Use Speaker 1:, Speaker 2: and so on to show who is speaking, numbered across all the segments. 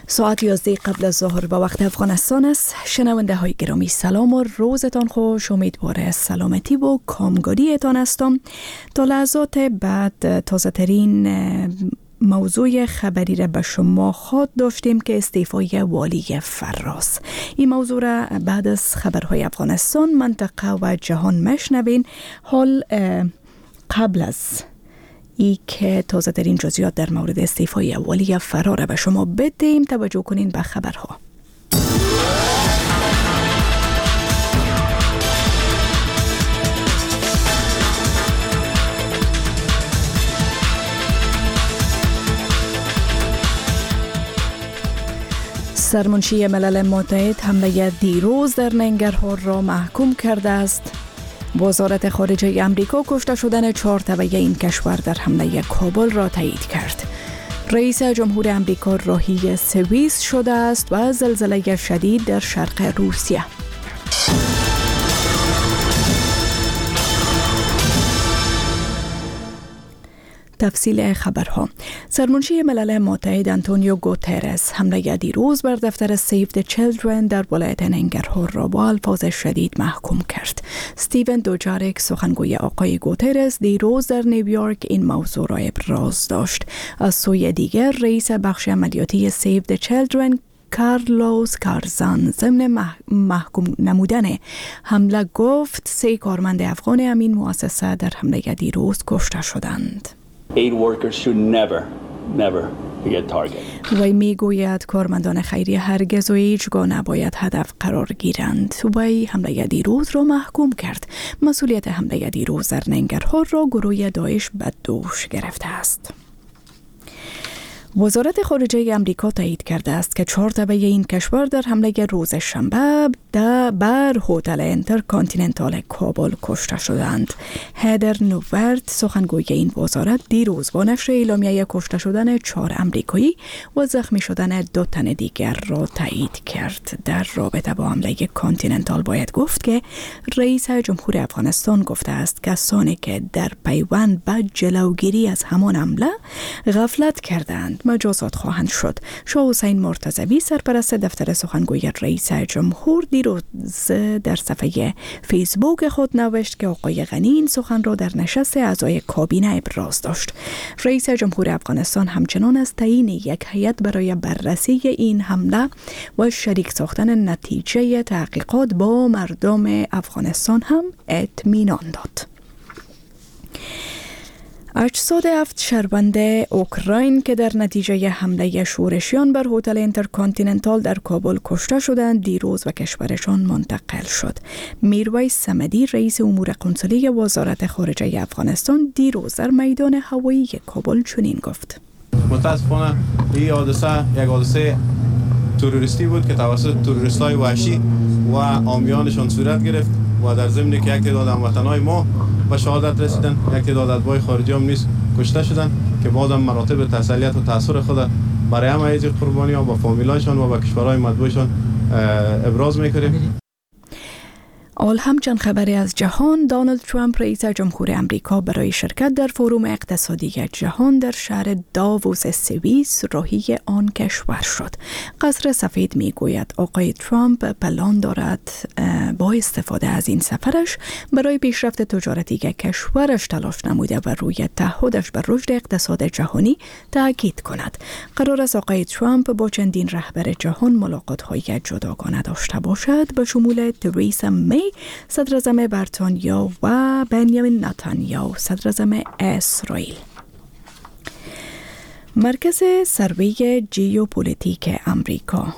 Speaker 1: ساعت 11 قبل از ظهر به وقت افغانستان است. شنونده های گرامی سلام و روزتان خوش. امیدواره سلامتی و کامگاریتان هستم. تا لحظات بعد تازه ترین موضوع خبری را به شما خواهد داشتیم که استعفای والی فراس. این موضوع را بعد از خبرهای افغانستان، منطقه و جهان مشنوین. حال قبل از ای که تازه ترین جزئیات در مورد استعفای والی فرار را به شما بدهیم، توجه کنین به خبرها. سرمنشی ملل متحد حمله دیروز در ننگرهار را محکوم کرده است. وزارت خارجه امریکا کشته شدن 4 تبعه این کشور در حمله کابل را تایید کرد. رئیس جمهور امریکا راهی سوئیس شده است و زلزله شدید در شرق روسیه. تفصیل خبرها. سرمنشی ملل متحد آنتونیو گوترس حمله دیروز بر دفتر سیو د چیلدرن در ولایت ننگرهار را با الفاظ شدید محکوم کرد. استیون دوجارک، سخنگوی آقای گوترس، دیروز در نیویورک این موضوع را ابراز داشت. از سوی دیگر رئیس بخش عملیاتی سیو د چیلدرن کارلوس کارزان ضمن محکوم نمودن حمله گفت 3 کارمند افغان همین مؤسسه در حمله دیروز کشته شدند.
Speaker 2: Aid workers should never get targeted.
Speaker 1: وی میگوید کارمندان خیریه هرگز و هیچگاه نباید هدف قرار گیرند. وی حمله دیروز را محکوم کرد. مسئولیت حمله دیروز در ننگرهار را گروه داعش به دوش گرفته است. وزارت خارجه امریکا تایید کرده است که 4 تبعه این کشور در حمله روز شنبه بر هتل انترکانتیننتال کابل کشته شدند. هدر نوورد، سخنگوی این وزارت، دیروز با نشر اعلامیه کشته شدن 4 امریکایی و زخمی شدن 2 تن دیگر را تایید کرد. در رابطه با حمله کانتیننتال باید گفت که رئیس جمهور افغانستان گفته است کسانی که در پیوند به جلوگیری از همان حمله غفلت کردند مجازات خواهند شد. شاه حسین مرتضوی، سرپرست دفتر سخنگوی رئیس جمهور، دیروز در صفحه فیسبوک خود نوشت که آقای غنی این سخن را در نشست اعضای کابینه ابراز داشت. رئیس جمهور افغانستان همچنان از تعیین یک هیئت برای بررسی این حمله و شریک ساختن نتیجه تحقیقات با مردم افغانستان هم اطمینان داد. اجساد 7 شهروند اوکراین که در نتیجه حمله شورشیان بر هتل انترکانتیننتال در کابل کشته شدند دیروز به کشورشان منتقل شد. میرویس صمدی، رئیس امور قنصلی وزارت خارجه افغانستان، دیروز در میدان هوایی کابل چنین گفت:
Speaker 3: متاسفانه این حادثه تروریستی بود که توسط تروریست‌های وحشی و عامیانشان صورت گرفت و در ضمن که یک تعداد هموطنان ما به شهادت رسیدن، یک تعداد اتباع خارجی هم نیز کشته شدن که بازم مراتب تسلیت و تأثیر خود برای همه از قربانیان و فامیلایشان و کشورهای مطبوعشان ابراز می‌کنیم.
Speaker 1: آل همچنین خبری از جهان. دونالد ترامپ، رئیس جمهور امریکا، برای شرکت در فروم اقتصادی جهان در شهر داووس سوئیس راهی آن کشور شد. قصر سفید میگوید آقای ترامپ پلان دارد با استفاده از این سفرش برای پیشرفت تجارتی که کشورش تلاش نموده و روی تعهدش بر رشد اقتصاد جهانی تاکید کند. قرار است آقای ترامپ با چندین رهبر جهان ملاقات‌های جداگانه داشته باشد، به شمول تریسا می، صدراعظم بریتانیا، و بنیامین نتانیاهو، صدراعظم اسرائیل. مرکز سروی ژئوپلیتیک امریکا،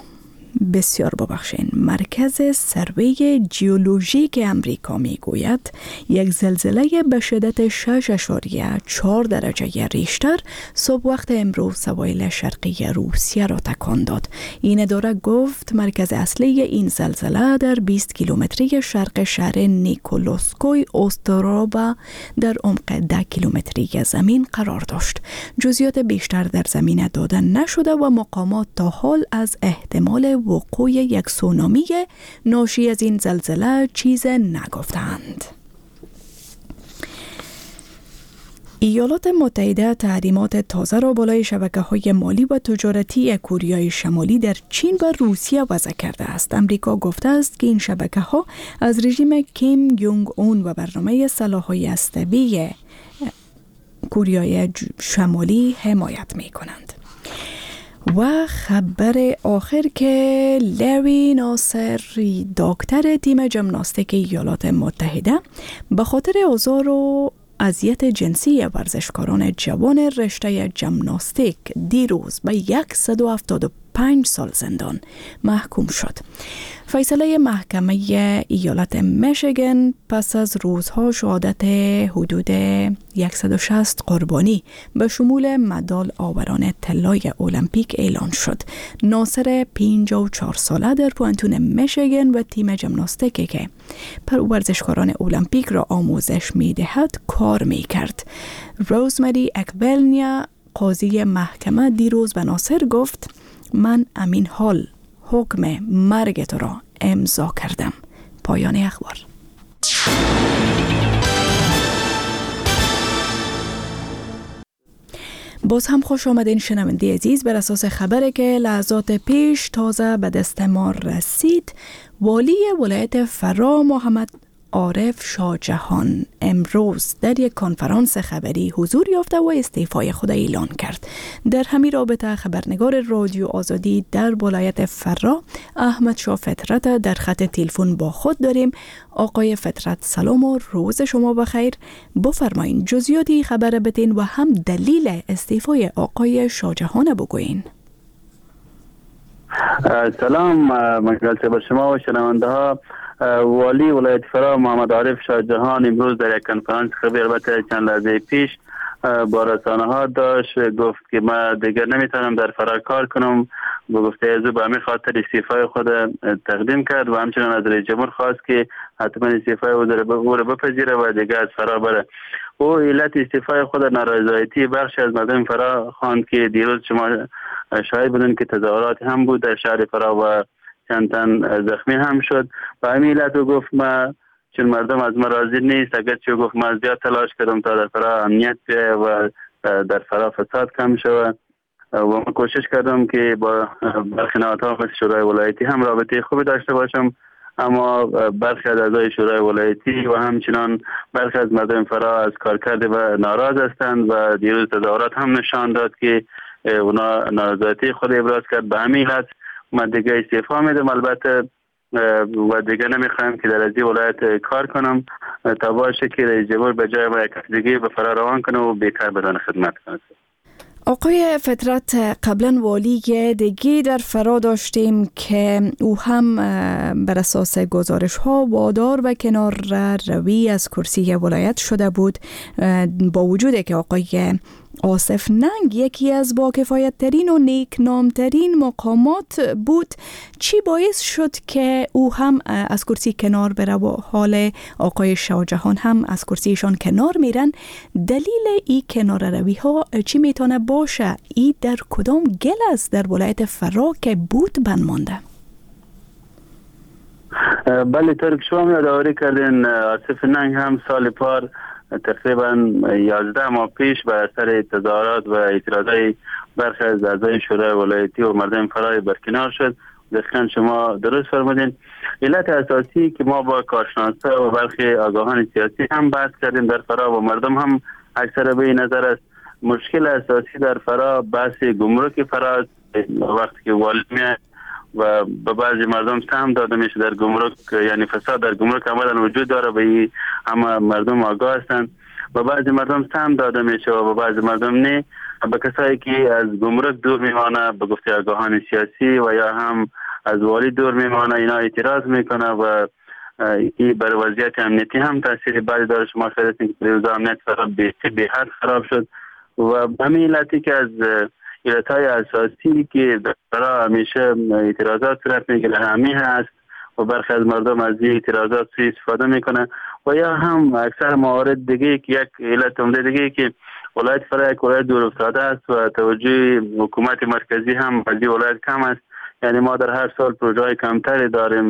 Speaker 1: مرکز سروی ژئولوژیک امریکا میگوید یک زلزله به شدت 6.4 درجه ریشتر صبح وقت امروز سواحل شرقی روسیه را تکان داد. این اداره گفت مرکز اصلی این زلزله در 20 کیلومتری شرق شهر نیکولسکوی اوستروبا در عمق 10 کیلومتری زمین قرار داشت. جزئیات بیشتر در زمین داده نشده و مقامات تا حال از احتمال وقوع یک سونامی ناشی از این زلزله چیز نگفتند. ایالات متحده تحریمات تازه را بالای شبکه‌های مالی و تجارتی کوریای شمالی در چین و روسیه وضع کرده است. امریکا گفته است که این شبکه‌ها از رژیم کیم یونگ اون و برنامه سلاح‌های هسته‌ای کوریای شمالی حمایت می‌کنند. و خبر آخر که لری ناصر، دکتر تیم ژیمناستیک ایالات متحده، به خاطر آزار و اذیت جنسی ورزشکاران جوان رشته ژیمناستیک دیروز به 175 سال زندان محکوم شد. فیصله محکمه ایالت میشیگن پس از روزها شهادت حدود 160 قربانی به شمول مدال آوران طلای المپیک اعلان شد. ناصر 54 ساله در پوانتون میشیگن و تیم ژیمناستیکی که ورزشکاران المپیک را آموزش می‌دهد کار می‌کرد. روزمری اکبلنیا، قاضی محکمه، دیروز به ناصر گفت: من امین حال حکم مرگ تو را امضا کردم. پایان اخبار. باز هم خوش آمدین شنونده عزیز. بر اساس خبری که لحظات پیش تازه به دست ما رسید، والی ولایت فرا محمد عارف شاهجهان امروز در یک کنفرانس خبری حضور یافته و استعفای خود اعلان کرد. در همین رابطه خبرنگار رادیو آزادی در ولایت فرا احمد شاه فطرت در خط تلفن با خود داریم. آقای فطرت سلام و روز شما بخیر. بفرمایین جزئیاتی خبر بدین و هم دلیل استعفای آقای شاهجهان بگوین.
Speaker 4: سلام مجلس به شما و شنونده ها. والی ولایت فرا محمد عارف شاهجهان امروز در یک کنفرانس خبری البته چند لحظه پیش با رسانه ها داشت، گفت که ما دیگر نمیتونم در فرا کار کنم. با گفته از او به همین خاطر استعفای خود تقدیم کرد و همچنان از رئیس جمهور خواست که حتما استعفای او را بپذیره و دیگر از فرا بره. او علت استعفای خود نارضایتی بخش از مردم فرا خواند که دیروز شما شاهد بودن که تظاهرات هم بود در شهر فرا و چند تن زخمی هم شد. و همین علت او گفت ما چون مردم از ما راضی نیست، اگرچه گفت ما زیاد تلاش کردم تا در فرا امنیت بیاید و در فرا فساد کم شود و من کوشش کردم که با برخی نهادها مثل شورای ولایتی هم رابطه خوبی داشته باشم، اما برخی از اعضای شورای ولایتی و همچنان برخی از مردم فرا از کار کرده و ناراض هستند و دیروز تظاهرات هم نشان داد که اونا نارضایتی خود ابراز کرد. به همین علت من دیگه استعفا میدم البته و دیگه نمیخوایم که در از این ولایت کار کنم تا باشه که رئیس جمهور به جای ما یک دیگه به فرا روان کنه و بیکار بدون خدمت کنه.
Speaker 1: آقای فطرت، قبلا والی دیگه در فرا داشتیم که او هم بر اساس گزارش ها وادار و کنار روی از کرسی ولایت شده بود، با وجود که آقای آصف ننگ یکی از با کفایت ترین و نیک نامترین مقامات بود. چی باعث شد که او هم از کرسی کنار بره و حال آقای شاهجهان هم از کرسیشان کنار میرن؟ دلیل این کنار روی ها چی میتونه باشه؟ ای در کدام گل است در ولایت فرا که بود بند مانده؟
Speaker 4: بله، طور که شما یادآوری کردین آصف ننگ هم سال پار تقریبا 11 ماه پیش به اثر تظاهرات و اعتراضات برخی از اعضای شورای ولایتی و مردم فرا برکنار شد. دقیقاً شما درست فرمودین. علت اساسی که ما با کارشناسا و برخی آگاهان سیاسی هم بحث کردیم در فرا و مردم هم اکثر به این نظر است، مشکل اساسی در فرا بحث گمرک فرا است. وقتی که والی و به بعضی مردم سهم داده میشه در گمرک، یعنی فساد در گمرک عملا وجود داره، به همه مردم آگاه هستند. و بعضی مردم سهم داده میشه و به بعضی مردم نه. به کسایی که از گمرک دور میمانه به گفته آگاهان سیاسی و یا هم از والی دور میمانه، اینا اعتراض میکنه و این بر وضعیت امنیتی هم تاثیر بعدی داره. شما شاید هستین که پریوز امنیت به حد خراب شد و همین علتی که از علتهای اساسی که برای همیشه اعتراضات صورت میگیره همین هست و برخی از مردم از این اعتراضات سوء استفاده میکنه و یا هم اکثر موارد دیگه که یک علت عمده دیگه که ولایت فرا یک ولایت دور افتاده است و توجه حکومت مرکزی هم از این ولایت کم است. یعنی ما در هر سال پروژه کمتری داریم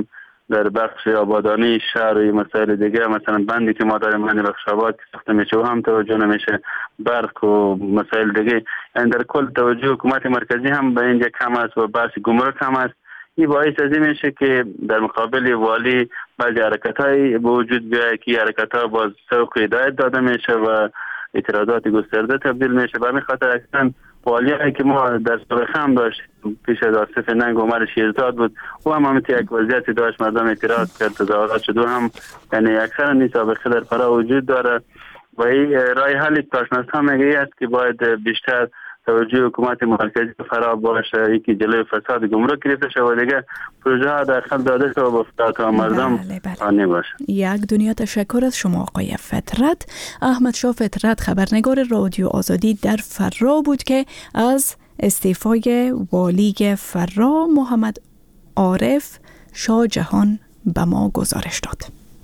Speaker 4: در بخش آبادانی شهر و مسائل دیگه، مثلا بندی که ما داریم بند بخشاباد که ساخته میشه و هم توجه نمیشه، برق و مسائل دیگه. یعنی در کل توجه حکومت مرکزی هم به اینجا کم است و بحث گمرک هم است. این باعث از این میشه که در مقابل والی بعضی حرکت‌های به وجود بیاید که حرکت‌ها باز سوق هدایت داده میشه و اعتراضات گسترده تبدیل میشه. به همین خاطر اصلا والیایی که ما در سابقه هم داشت پیش از آصف ننگ عمر شیرزاد بود و هم یک وضعیتی داشت، مردم اعتراض کرد، تظاهرات شد و هم یعنی اکثر این سابقه در فرا وجود داره و این راه حلی که کارشناسان میگه است که باید بیشتر توجه حکومت مرکزی فرا باشه، یکی جلوی فساد گمرک گرفته شود و دیگه پروژه ها داخل داده شود و افتاد مردم آنی باشه.
Speaker 1: یک دنیا تشکر از شما آقای فطرت. احمد شاه فطرت خبرنگار رادیو آزادی در فرا بود که از استعفای والی فرا محمد عارف شاه جهان به ما گزارش داد.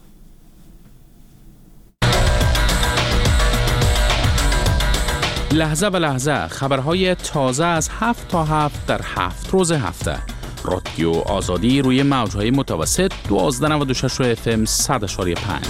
Speaker 5: لحظه به لحظه خبرهای تازه از 7 تا 7 در 7 روز هفته. رادیو آزادی روی موجهای متوسط 1296 FM 100.5.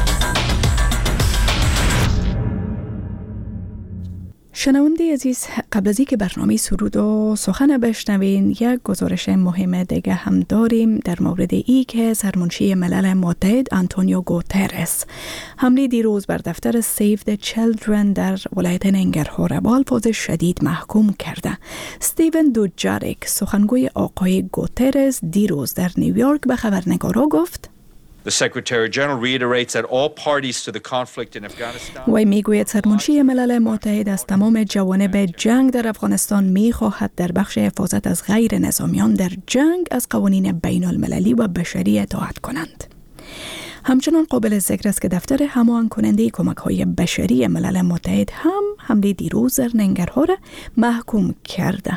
Speaker 1: شنونده عزیز، قبل از اینکه برنامه سرود و سخن بشنوین، یک گزارش مهم دیگه هم داریم در مورد ای که سرمنشی ملل متحد آنتونیو گوترس حمله دیروز بر دفتر Save the Children در ولایت ننگرهار به الفاظ شدید محکوم کرده. استیون دوجاریک سخنگوی آقای گوترس دیروز در نیویورک به خبرنگارا گفت
Speaker 6: The Secretary General reiterates that all parties to the conflict in Afghanistan.
Speaker 1: و میگوید سرمنشی ملل متحد از تمام جوانب جنگ در افغانستان میخواهد در بخش حفاظت از غیر نظامیان در جنگ از قوانین بین المللی و بشری اطاعت کنند. همچنان قابل ذکر است که دفتر هماهنگ کننده کمک‌های بشری ملل متحد هم حمله دیروز در ننگرهار محکوم کرده.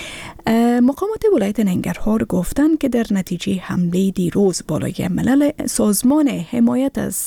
Speaker 1: مقامات ولایت ننگرهار گفتند که در نتیجه حمله دیروز بالای ملل سازمان حمایت از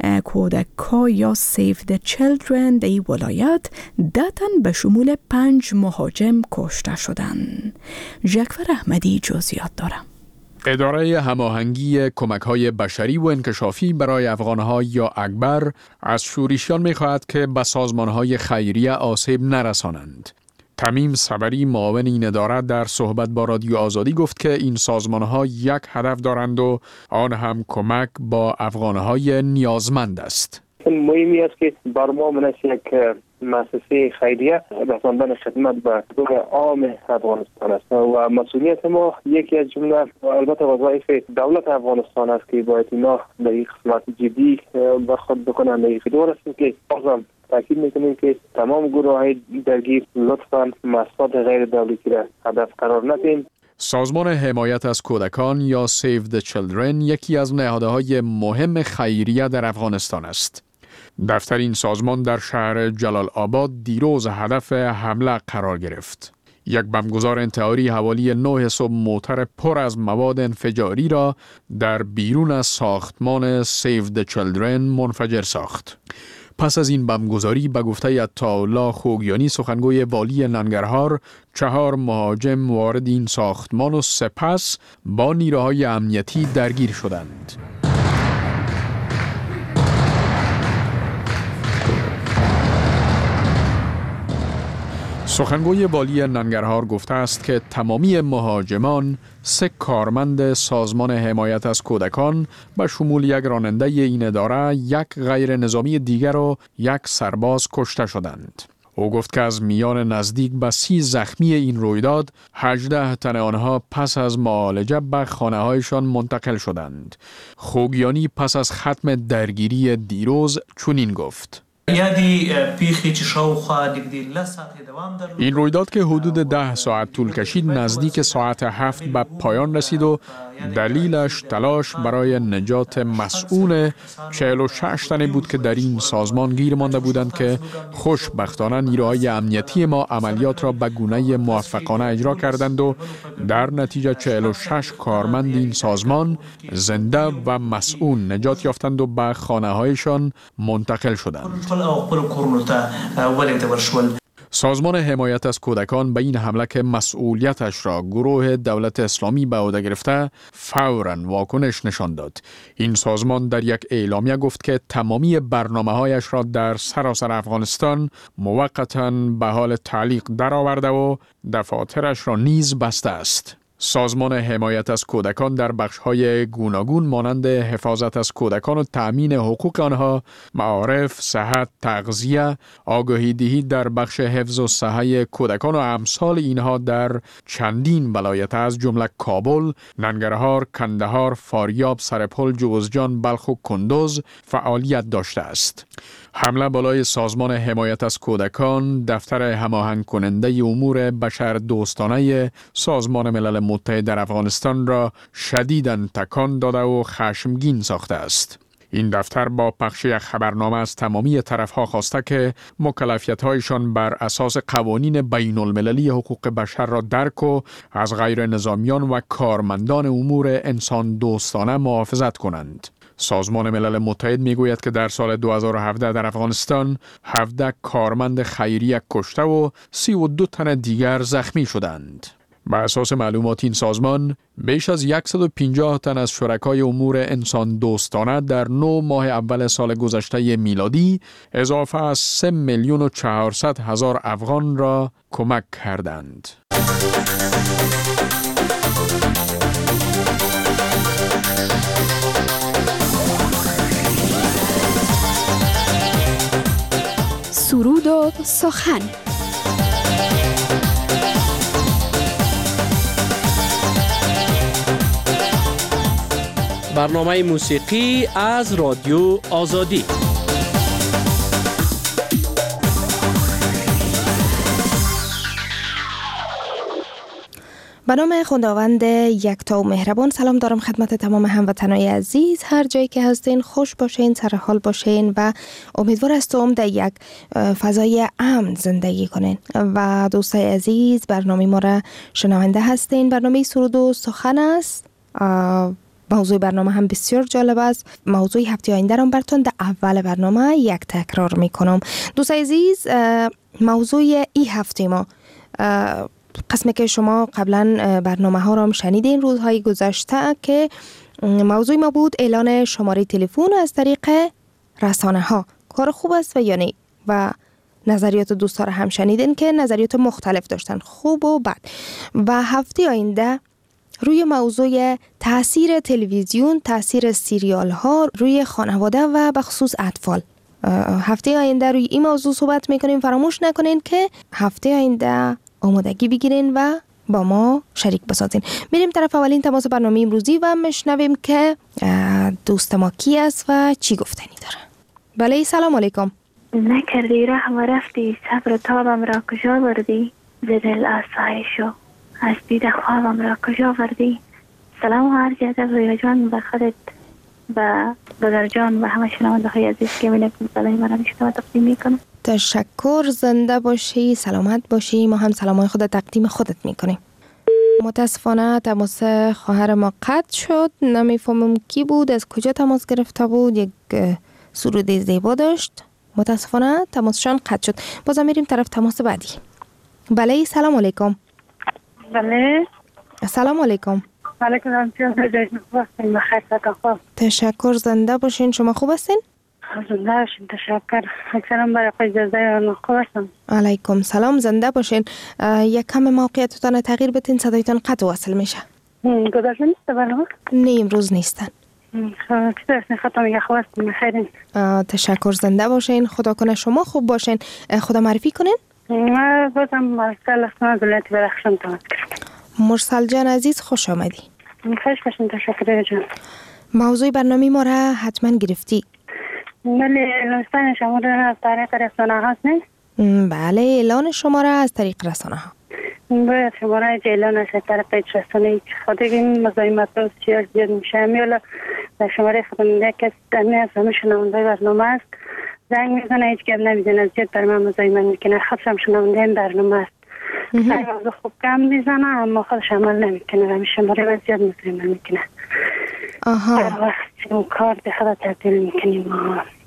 Speaker 1: کودکان یا Save the Children در این ولایت 10 تن به شمول 5 مهاجم کشته شدند. جعفر احمدی جزئیات داره.
Speaker 7: اداره هماهنگی کمک‌های بشری و انکشافی برای افغان‌ها یا اکبر از شورشیان می‌خواهد که به سازمان‌های خیریه آسیب نرسانند. تمیم صبری معاون این اداره در صحبت با رادیو آزادی گفت که این سازمان‌ها یک هدف دارند و آن هم کمک با افغان‌های نیازمند است.
Speaker 8: مهمی است که بر ما منش یک مؤسسه خیریه رساندن خدمت به حقوق عام افغانستان است و مسئولیت ما یکی از جمله البته وظایف دولت افغانستان است که باید اینا در این قسمت جدی برخورد بکنند. در این دور است که بازم تاکید میکنیم که تمام گروه‌های درگیر لطفاً مصالح غیر دولتی را هدف قرار ندهیم.
Speaker 7: سازمان حمایت از کودکان یا Save the Children یکی از نهادهای مهم خیریه در افغانستان است. دفتر این سازمان در شهر جلال آباد دیروز هدف حمله قرار گرفت. یک بمبگذار انتحاری حوالی 9 صبح موتر پر از مواد انفجاری را در بیرون از ساختمان Save the Children منفجر ساخت. پس از این بمبگذاری به گفته عطاالله خوگیانی سخنگوی والی ننگرهار 4 مهاجم وارد این ساختمان و سپس با نیروهای امنیتی درگیر شدند. سخنگوی والی ننگرهار گفته است که تمامی مهاجمان 3 کارمند سازمان حمایت از کودکان به شمول یک راننده این اداره، 1 غیر نظامی دیگر و 1 سرباز کشته شدند. او گفت که از میان نزدیک به 30 زخمی این رویداد 18 تن آنها پس از معالجه به خانه‌هایشان منتقل شدند. خوگیانی پس از ختم درگیری دیروز چنین گفت: این رویداد که حدود 10 ساعت طول کشید نزدیک ساعت 7 به پایان رسید و دلیلش تلاش برای نجات مسئول 46 تنی بود که در این سازمان گیر مانده بودند که خوشبختانه نیروهای امنیتی ما عملیات را به گونه موفقانه اجرا کردند و در نتیجه 46 کارمند این سازمان زنده و مسئول نجات یافتند و به خانه‌هایشان منتقل شدند. سازمان حمایت از کودکان به این حمله که مسئولیتش را گروه دولت اسلامی به عهده گرفته فوراً واکنش نشان داد. این سازمان در یک اعلامیه گفت که تمامی برنامه‌هایش را در سراسر افغانستان موقتاً به حال تعلیق درآورده و دفاترش را نیز بسته است. سازمان حمایت از کودکان در بخش‌های گوناگون مانند حفاظت از کودکان و تأمین حقوق آنها، معارف، صحت، تغذیه، آگاهی دهی در بخش حفظ و صحه کودکان و امثال اینها در چندین ولایت از جمله کابل، ننگرهار، کندهار، فاریاب، سرپل، جوزجان، بلخ و کندوز فعالیت داشته است. حمله بالای سازمان حمایت از کودکان دفتر هماهنگ کننده امور بشر دوستانه سازمان ملل متحد در افغانستان را شدیداً تکان داده و خشمگین ساخته است. این دفتر با پخش یک خبرنامه از تمامی طرفها خواسته که مکلفیت‌هایشان بر اساس قوانین بین المللی حقوق بشر را درک و از غیر نظامیان و کارمندان امور انسان دوستانه محافظت کنند. سازمان ملل متحد میگوید که در سال 2017 در افغانستان 17 کارمند خیریه کشته و 32 تن دیگر زخمی شدند. به اساس معلومات این سازمان، بیش از 150 تن از شرکای امور انسان دوستانه در 9 ماه اول سال گذشته میلادی اضافه از 3,400,000 افغان را کمک کردند.
Speaker 9: سرود و سخن.
Speaker 10: برنامه موسیقی از رادیو آزادی.
Speaker 11: به نام خداوند یکتا و مهربان. سلام دارم خدمت تمام هموطنان عزیز، هر جایی که هستین خوش باشین، سر حال باشین و امیدوار هستم در یک فضای امن زندگی کنین. و دوستای عزیز، برنامه ما را شنونده هستین. برنامه سرود و سخن است. موضوع برنامه هم بسیار جالب است. موضوع هفته آینده را براتون در اول برنامه یک تکرار میکنم. دوستای عزیز، موضوع این هفته ما قسمی که شما قبلا برنامه ها را هم شنیدین روزهای گذشته که موضوع ما بود اعلان شماره تلفن از طریق رسانه ها. کار خوب است و یا نه؟ و نظریات دوستا را هم شنیدین که نظریات مختلف داشتن، خوب و بد. و هفته آینده روی موضوع تاثیر تلویزیون، تاثیر سریال ها روی خانواده و بخصوص اطفال، هفته آینده روی این موضوع صحبت میکنیم. فراموش نکنین که هفته آینده آمادگی بگیرین و با ما شریک بسازین. میریم طرف اولین تماس برنامه امروزی و میشنویم که دوست ما کی است و چی گفتنی داره. بله، سلام علیکم.
Speaker 12: نکردی رحم و رفتی، صبر تابم را کجا بردی، ز دل آسایشو از دید خوابم را کجا بردی. سلام و عرض ادب رویا جان به خودت و بدر جان و همه شنونده های عزیز که می‌نکم سلام مرا میشنوم تقدیم میکنم.
Speaker 11: تشکر، زنده باشی، سلامت باشی. ما هم سلامای خود تقدیم خودت میکنیم. متاسفانه تماس خواهر ما قطع شد. نمیفهمم کی بود، از کجا تماس گرفته بود. یک سرود زیبا داشت. متاسفانه تماسشان قطع شد. بازم میریم طرف تماس بعدی. بله، سلام علیکم.
Speaker 12: بله،
Speaker 11: سلام علیکم.
Speaker 12: علیکم السلام.
Speaker 11: تشکر، زنده باشین. شما خوب هستین؟
Speaker 12: زنده باشین، تشکر. سلام برای اجازه و خوب هستم.
Speaker 11: علیکم سلام، زنده باشین. یک کم موقعیتتان تغییر بدین، صدایتان قطع وصل میشه.
Speaker 12: گذاشته نیست برنامه؟
Speaker 11: نه، امروز نیستن.
Speaker 12: چطور هستین؟ خدا میگه خوب هستین، خیرین.
Speaker 11: تشکر، زنده باشین. خدا کنه شما خوب باشین. خدا معرفی کنین.
Speaker 12: ما بازم مرسل اسماء ولایت بدخشان تماس گرفتم.
Speaker 11: مرسل جان عزیز، خوش آمدی.
Speaker 12: خوش باشین، تشکر جان.
Speaker 11: موضوع برنامه ما را حتما گرفتی.
Speaker 12: بله، اعلان شما را از طریق رسانه هاست نه؟
Speaker 11: بله، اعلان شما را از طریق رسانه ها.
Speaker 12: باید شما را اعلان از طریق رسانه خاطر این مزاحمت ها بسیار زیاد میشه. میالا در شماره خودم که دمی از همه شنونده برنامه است زنگ میزنه، هیچ گپ نمیزنه، زیاد بر من مزاحمت میکنه. خودش هم شنونده این برنامه است. موضوع خوب کم میزنه اما خودش عمل نمیکنه. همین شماره من زیاد مزاحمت میکنه. هر وقت اون کار به خدا تبدیل میکنیم.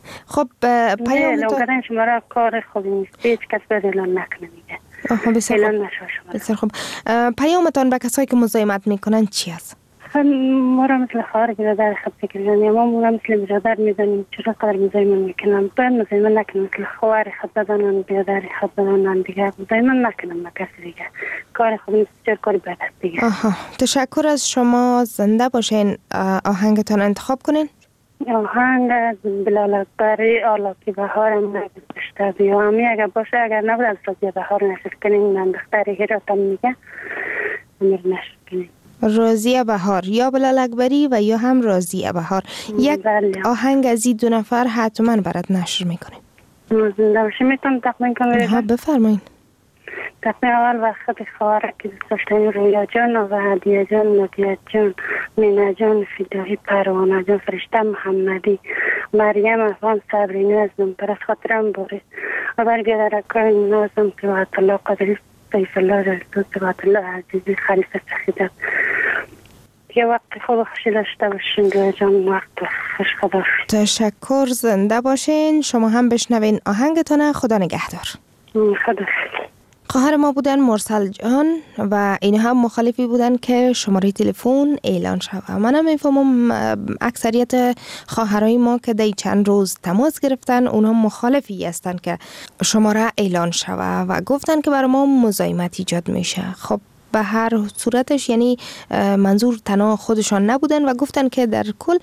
Speaker 11: خب
Speaker 12: پیام شما را کار خوبی نیست، هیچ کس باید اعلان نکنه میگه. اعلان نشه شما.
Speaker 11: بسیار خوب. پیامتان به کسایی که مزاحمت میکنن چی است؟
Speaker 12: ما را مثل خواهر برادر خود بگیرن، ما را مثل برادر میدانیم، چرا قدر مزاحمت میکنم؟ باید مزاحمت نکنم، مثل خواهر خود بدانن، برادر خود بدانن دیگه، مزاحمت نکنم با کسی دیگه. کار خوب نیست، چرا کاری بد است دیگه.
Speaker 11: تشکر از شما، زنده باشین. آهنگتان انتخاب کنین.
Speaker 12: آهنگ بلال اکبری آلاکی بهارم نگذشته بیامی اگر باشه، اگر نبود از رادیو بهار نشر کنین. من دختری هراتم میگه امیر نشر کنین.
Speaker 11: راضیه بهار، یا بلال اکبری و یا هم راضیه بهار. یک آهنگ از این دو نفر حتما برات نشر میکنیم.
Speaker 12: زنده باشی. میتونم تقدیم کنم؟
Speaker 11: بفرمایید.
Speaker 12: تقدیم اول وقت خواهر که دوست داشتنی رویا جان و هدیه جان، نادیه جان، مینا جان، فیدایی، پروانه جان، فرشته محمدی، مریم افغان، صبری نازم، پر از خاطرم باری و برگرد رکای نازم، تبعت الله قدری، طیف الله رسول، تبعت الله عزیزی، خلیفه سخیدت. یه وقت خوب خوشی داشته باشین رویا جان، وقت خوش خدا.
Speaker 11: تشکر، زنده باشین. شما هم بشنوین آهنگتونه. خدا نگهدار.
Speaker 12: خدا.
Speaker 11: خواهر ما بودن مرسل جان و این هم مخالفی بودن که شماره تلفن اعلان شود. منم میفهمم اکثریت خواهرای ما که دی چند روز تماس گرفتن اونها مخالفی هستن که شماره اعلان شود و گفتن که برای ما مزاحمت ایجاد میشه. خب به هر صورتش یعنی منظور تنها خودشان نبودن و گفتن که در کل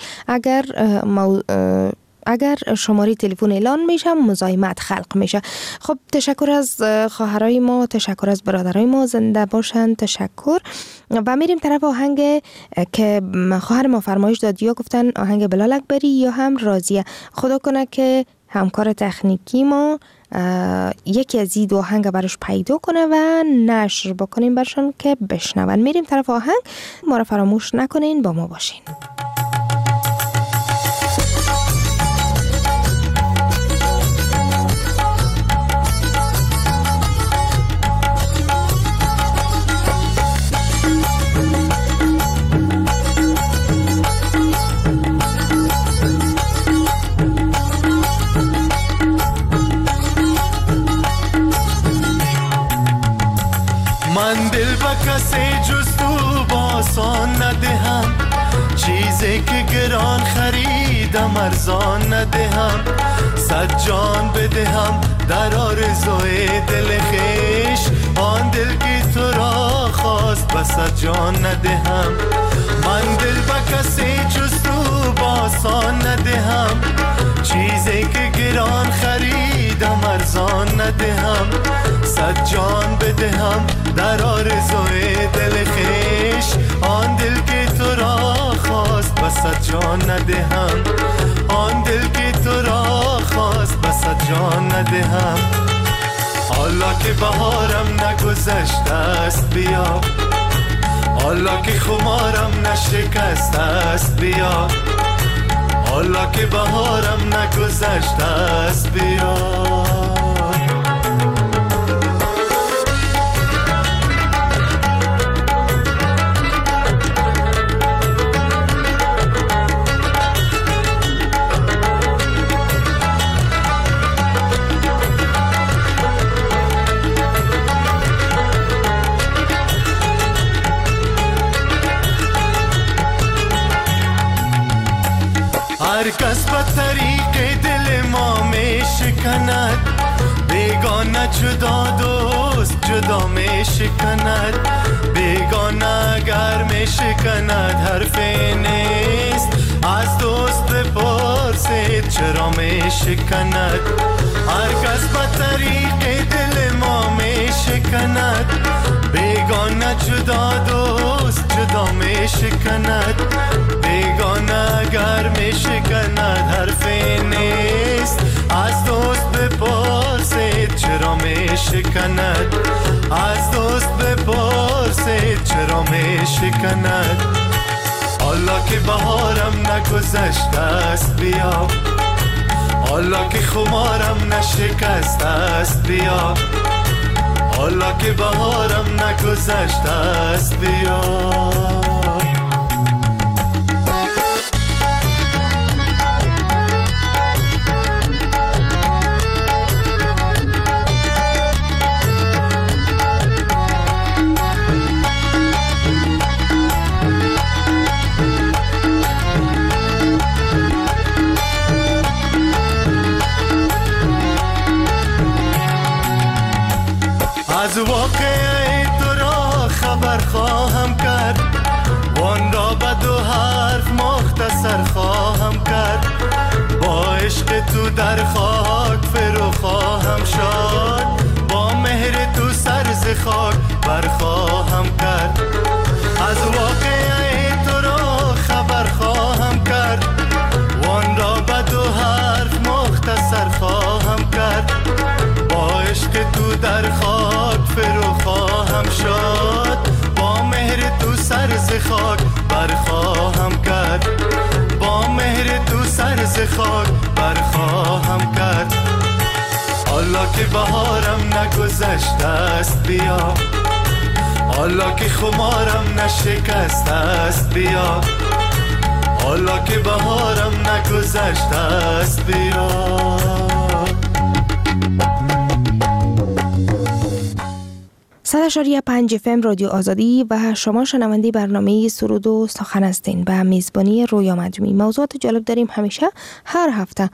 Speaker 11: اگر شماره تلفن اعلان میشه مزاحمت خلق میشه. خب تشکر از خواهرای ما، تشکر از برادرای ما، زنده باشن. تشکر. و میریم طرف آهنگ که خواهر ما فرمایش داد، یا گفتن آهنگ بلال اکبری یا هم راضیه. خدا کنه که همکار تکنیکی ما یکی از این دو آهنگ براش پیدا کنه و نشر بکنیم برشان که بشنون. میریم طرف آهنگ، ما رو فراموش نکنین، با ما باشین.
Speaker 13: من دل به کسی جز تو باسان ندهم، چیزی که گران خریدم ارزان ندهم. صد جان بدهم در آرزوی دل خویش، آن دل که تو را خواست به صد جان ندهم. من دل به کسی جز تو باسان ندهم، چیزی که گران خریدم ارزان ندهم. صد جان بدهم در آرزوی دل خویش، آن دل که تو را خواست به صد جان ندهم. آن دل که تو را خواست به صد جان ندهم. حالا که بهارم نگذشته است بیا، حالا که خمارم نشکسته است بیا، حالا که بهارم نگذشته است بیا. هر کس به طریق دل ما می شکند، بیگانه جدا دوست جدا می شکند. بیگانه اگر می شکند حرفی نیست، از دوست بپرسید چرا می شکند. هر کس به طریق دل ما می شکند، بیگانه جدا دوست جدا می شکند. بیگانه اگر می شکند حرفی نیست، از دوست بپرسید چرا می شکند. از دوست بپرسید چرا می شکند. حالا که بهارم نگذشته است بیا، حالا که خمارم نشکسته است بیا، حالا که بهارم نگذشته است بیا. خبر خواهم کرد، وان را به دو حرف مختصر خواهم کرد. با عشق تو در خاک فرو خواهم شد، با مهر تو سر ز خاک برخواهم کرد. از واقعه تو را خبر خواهم کرد، وان را به دو حرف مختصر خواهم کرد. با عشق تو در خاک فرو خواهم شد، با مهر تو سر ز خاک برخواهم کرد. با مهر تو سر ز خاک برخواهم کرد. حالا که بهارم نگذشته است بیا، حالا که خمارم نشکسته است بیا، حالا که بهارم نگذشته است بیا.
Speaker 11: 100.5 FM رادیو آزادی و شما شنونده برنامه سرود و سخن هستین به میزبانی رویا مجموعی. موضوعات جالب داریم، همیشه هر هفته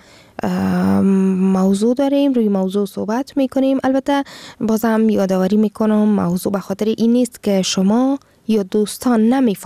Speaker 11: موضوع داریم، روی موضوع صحبت میکنیم. البته بازم یادآوری میکنم موضوع به خاطر این نیست که شما یا دوستان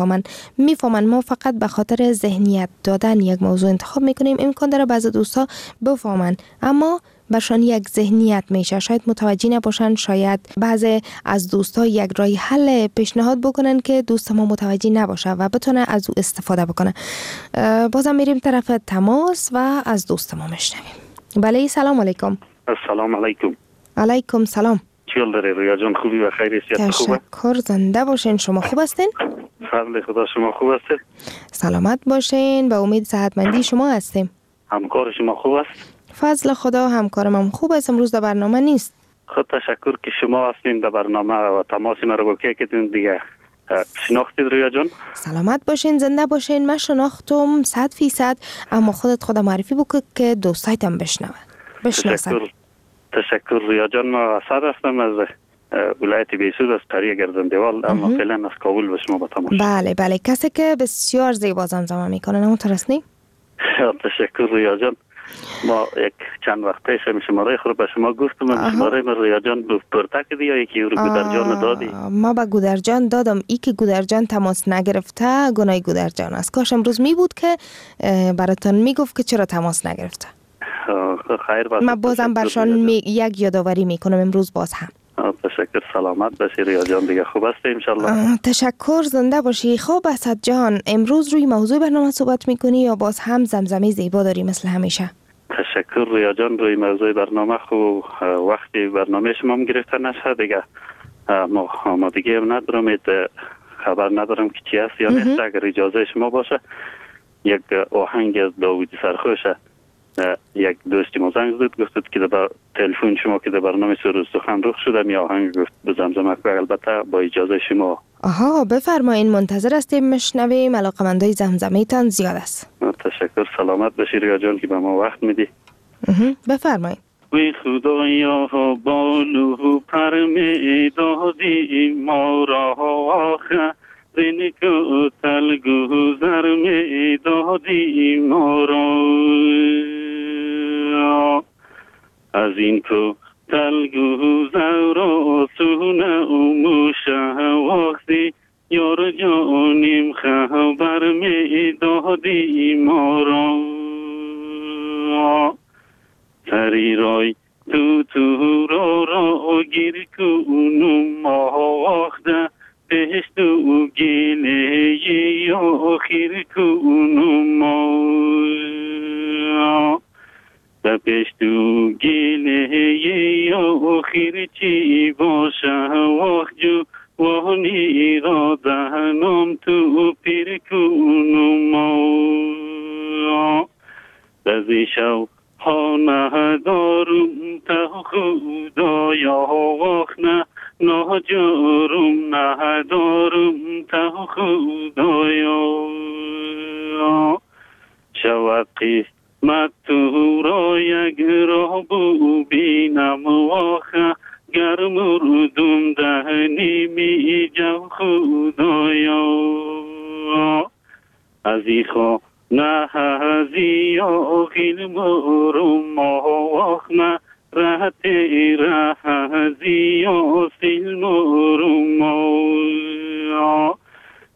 Speaker 11: میفهمن ما فقط به خاطر ذهنیت دادن یک موضوع انتخاب میکنیم. امکان داره بعضی دوستا بفهمن اما برشان یک ذهنیت میشه، شاید متوجه نباشن، شاید بعضی از دوستا یک راه حل پیشنهاد بکنن که دوست ما متوجه نباشه و بتونه از او استفاده بکنه. بازم میریم طرف تماس و از دوست ما میشنویم. بله، سلام علیکم.
Speaker 14: السلام علیکم.
Speaker 11: علیکم سلام.
Speaker 14: چیل داری رویا جان؟ خوبی و خیریت خوبه؟
Speaker 11: تشکر، زنده باشین. شما خوب هستین؟
Speaker 14: فضل خدا، شما خوب هستید؟
Speaker 11: سلامت باشین، به امید صحتمندی شما هستیم.
Speaker 14: همکار شما خوب است؟
Speaker 11: فضل خدا، همکارم هم خوب است. امروز در برنامه نیست.
Speaker 14: خود تشکر که شما هستین در برنامه و تماس ما رو که دیگه شناختید رویا جان.
Speaker 11: سلامت باشین، زنده باشین. من شناختم 100%، اما خودت معرفی بکن که دوستایتم بشناسن.
Speaker 14: تشکر رویا جان. ما اسد هستم از ولایت بیسود از قریه گردندوال، اما فعلا از کابل به شما با تماس.
Speaker 11: بله، کسی که بسیار زیبا زمزمه میکنه، همونطور است نی؟
Speaker 14: تشکر رویا جان. ما یک چند وقت پیش شماره خود به شما گفتم، شماره من رویا جان پرتک دی یا یکی رو گودرجان دادی؟
Speaker 11: ما به گودرجان دادم. ای که گودرجان تماس نگرفته گناه گودرجان است. کاش امروز می بود که براتون میگفت که چرا تماس نگرفته.
Speaker 14: خیر باشه.
Speaker 11: من بازم برشان یک یادآوری میکنم امروز باز هم.
Speaker 14: تشکر، سلامت باشی رویا جان، دیگه خوب هستی انشالله؟
Speaker 11: تشکر، زنده باشی. خب اسد جان، امروز روی موضوع برنامه صحبت میکنی یا باز هم زمزمه زیبا داری مثل همیشه؟
Speaker 14: تشکر رویا جان. روی موضوع برنامه خوب وقتی برنامه شما هم گرفته نشه دیگه، ما آمادگی هم ندارم، خبر ندارم که چی هست یا نیست. اگر اجازه شما باشه یک آهنگ از داوودی سرخوشه، یک دوستی ما زنگ زد گفتید که در تلفن شما که در برنامه سرود سخن رخ شده، می آهنگ گفت به زمزمه که البته با اجازه شما.
Speaker 11: آها، بفرمایین، منتظر هستیم میشنویم. علاقه‌مندای زمزمه تان زیاد است.
Speaker 14: تشکر، سلامت باشی رویا جان که به ما وقت میدی.
Speaker 11: بفرمایین.
Speaker 14: وی خدایا بالو پر می دادی ما را آخه، دنکو تل گذر می دادی ما را، از این کو تل گذر آسونه موشه وقتی یار جانیم خبر می دادی ما را. سری رای تو را گیر کنم آخده، پیش تو گیله آخیر کنم پیش تو گیله آخیر چی باشه وقت جو وانی را دهنم تو پیر کنم دزی شو ها ندارم تا خدایا وقت ناجارم ندارم تا خدایا، شود قسمت تو را یک را ببینم واخه، گر مردم دهنی می جو خدایا، از ای خانه هزی آخیل مرم واخمه، رهت رهزی آسیل مرم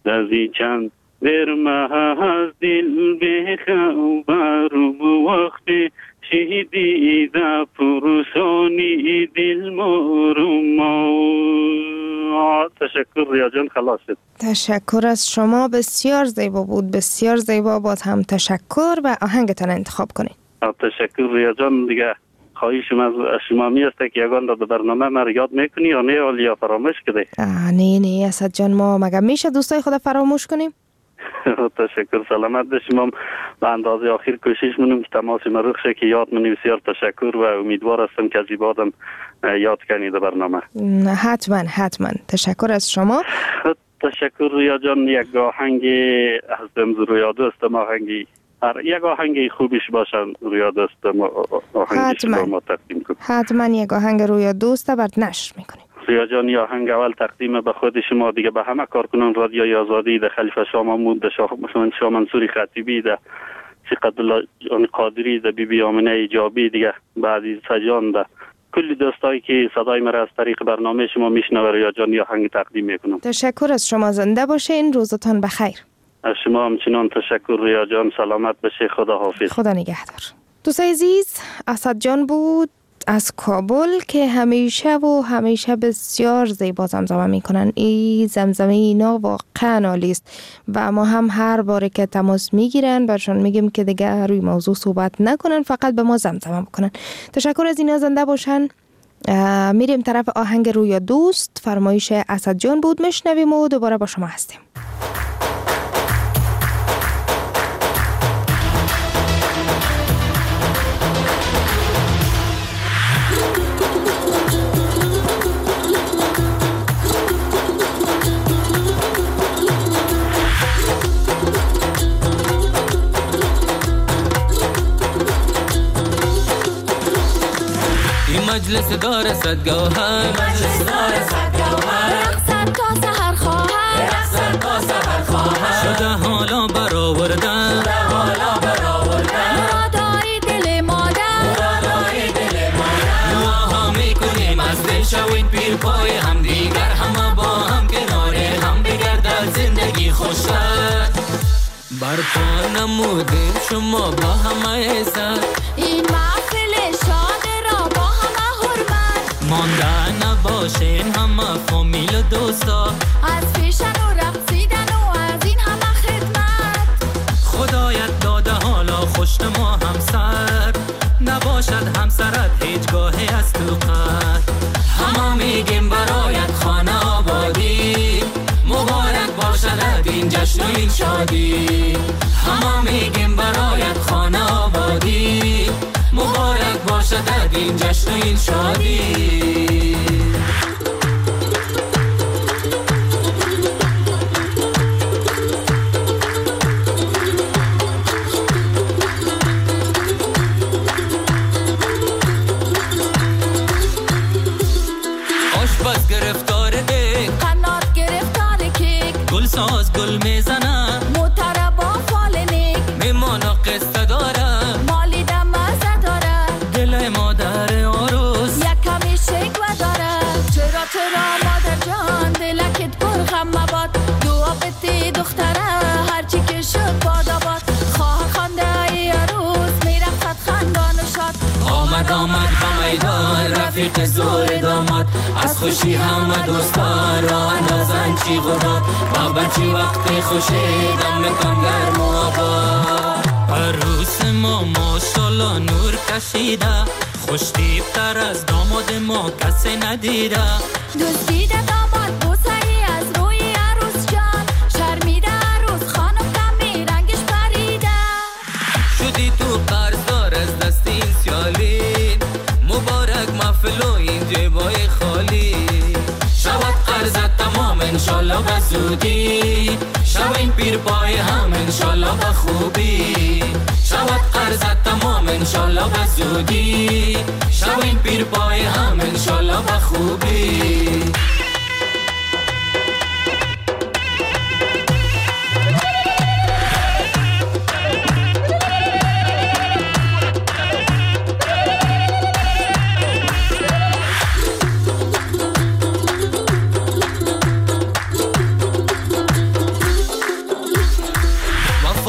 Speaker 14: دزی چند برمه از دل بخبر وقتی شهیدیده پرسانی دل مارما. تشکر ریا جان، خلاص شد.
Speaker 11: تشکر از شما، بسیار زیبا بود، بسیار زیبا. باز هم تشکر و آهنگتان انتخاب کنید.
Speaker 14: تشکر ریا جان. دیگه خواهشم از شما می است که یگان در برنامه ما یاد میکنی یا نه یا فراموش کردی؟
Speaker 11: نه اسد جان، ما مگه میشه دوستای خود فراموش کنیم؟
Speaker 14: تشکر، سلامت باشیم. به اندازه آخر کوشش منم که تماس مرخ شه که یاد منی. بسیار تشکر و امیدوار هستم که از این بعدم یاد کنید برنامه.
Speaker 11: حتما تشکر از شما.
Speaker 14: تشکر ریا جان. یک آهنگ از رویا دوستم، آهنگی یک آهنگ خوبیش باشن رویا دوستم، آهنگش با ما تقدیم کن.
Speaker 11: حتما یک آهنگ رویا دوست بعد نشر میکنیم.
Speaker 14: ریا جان، یا آهنگ اول تقدیم به خود شما، دیگه به همه کارکنان رادیوی آزادی، ده خلیفه شاه محمود، ده شاه منصور خطیبی، ده قدرالله قادری، ده بی بی آمنه ایجابی، دیگه بعد سجان، ده کلی دوستایی که صدای مرا از طریق برنامه شما میشنوه، ریا جان یا آهنگ تقدیم میکنم.
Speaker 11: تشکر از شما، زنده باشین، روزتان بخیر.
Speaker 14: از شما همچنان تشکر ریا جان، سلامت بشه، خدا حافظ.
Speaker 11: خدا نگهدار. دوستای عزیز، اسد جان بود از کابل که همیشه بسیار زیبا زمزمه میکنن. این زمزمه اینا واقعا عالی است و ما هم هر باره که تماس میگیرن برشان میگیم که دیگه روی موضوع صحبت نکنن، فقط به ما زمزمه بکنن. تشکر از اینا، زنده باشن. میریم طرف آهنگ رویا دوست، فرمایش اسد جان بود، میشنویم و دوباره با شما هستیم.
Speaker 15: مجلس دار صد گوهر، رقصد تا سحر خواهر، شده حالا برآوردن، مرادای دل مادر، دعاها میکنیم از دل شوید پیر پای هم دیگر، همه با هم کناره هم بگردد زندگی خوشتر. برپا نمودیم شما با همه سر، این محفل شاد را با همه حرمت، مانده نباشین همه فامیل و دوستا، از پیشن و رقصیدن و از این همه خدمت. خدایت داده حالا خوشت ما همسر، نباشد همسرت هیچگاهی از تو قد. همه میگیم برایت خانه آبادی، مبارک باشد این جشن و این شادی. همه میگیم برایت خانه آبادی، مبارک باشد این جشن و این شادی. آشپز گرفتار دیگ، قنات گرفتار کیک، گل ساز گل میزنه، موتر با فال نیک، میمانا قصه داره، مالی دم مزه داره، دل مادر آروز یک کمی شکوه داره. چرا مادر جان دلکت پر غم مباد، دعا بتی دختره هرچی که شد باد آباد. خواه خانده ای عروس میرخصد خندان و شاد، آمد به میدان رفیق زور داماد، از خوشی همه دوستا را اندازن چی غداد، بابا چی وقتی خوشی دم میکن گرم و آباد. عروس ما ماشالله نور کشیده، خوش دیبتر از داماد ما کسی ندیده. دوست دیده داماد بوسه ای از روی عروس جان، شرمیده عروس خانم کمی رنگش پریده. شدی تو قرضدار از دست این سیالی، مبارک محفل و این جیبای خالی. شود قرضت تمام انشالله به زودی، شوین پیر پای هم انشالله به خوبی. شود قرضت تمام انشالله به زودی، شوین پیر پای هم انشالله به خوبی.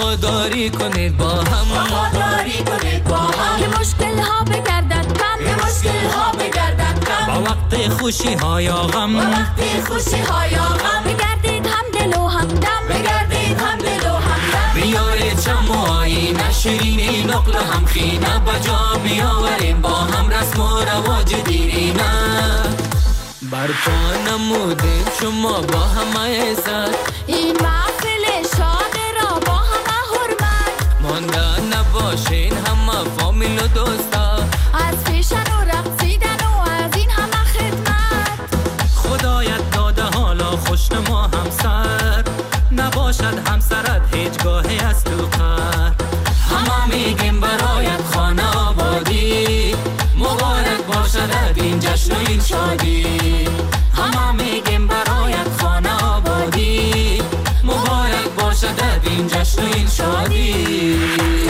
Speaker 15: وفاداری کنید با هم، وفاداری کنید با هم، که مشکل ها بگردد کم، که مشکل ها بگردد کم، با وقت خوشی ها یا غم، با وقت خوشی ها یا غم، بگردید هم دل و هم دم، بگردید هم دل و هم دم، بیارید شم و آیین شیرینی نقل هم خینه بجا بیاوریم با هم رسم و رواج دیرینه، برپا نمودیم شما با همه عزت، این محفل شاد را با همه حرمت، مانده نباشین همه فامیل و دوستا، از فیشن و رقصیدن و از این همه خدمت، خدایت داده حالا خوشنما همسر، نباشد همسرت هیچگاهی از تو قهر، همه میگیم برایت خانه آبادی، مبارک باشد این جشن و این شادی، همه میگیم برایت خانه آبادی، مبارک باشد این جشن و این شادی.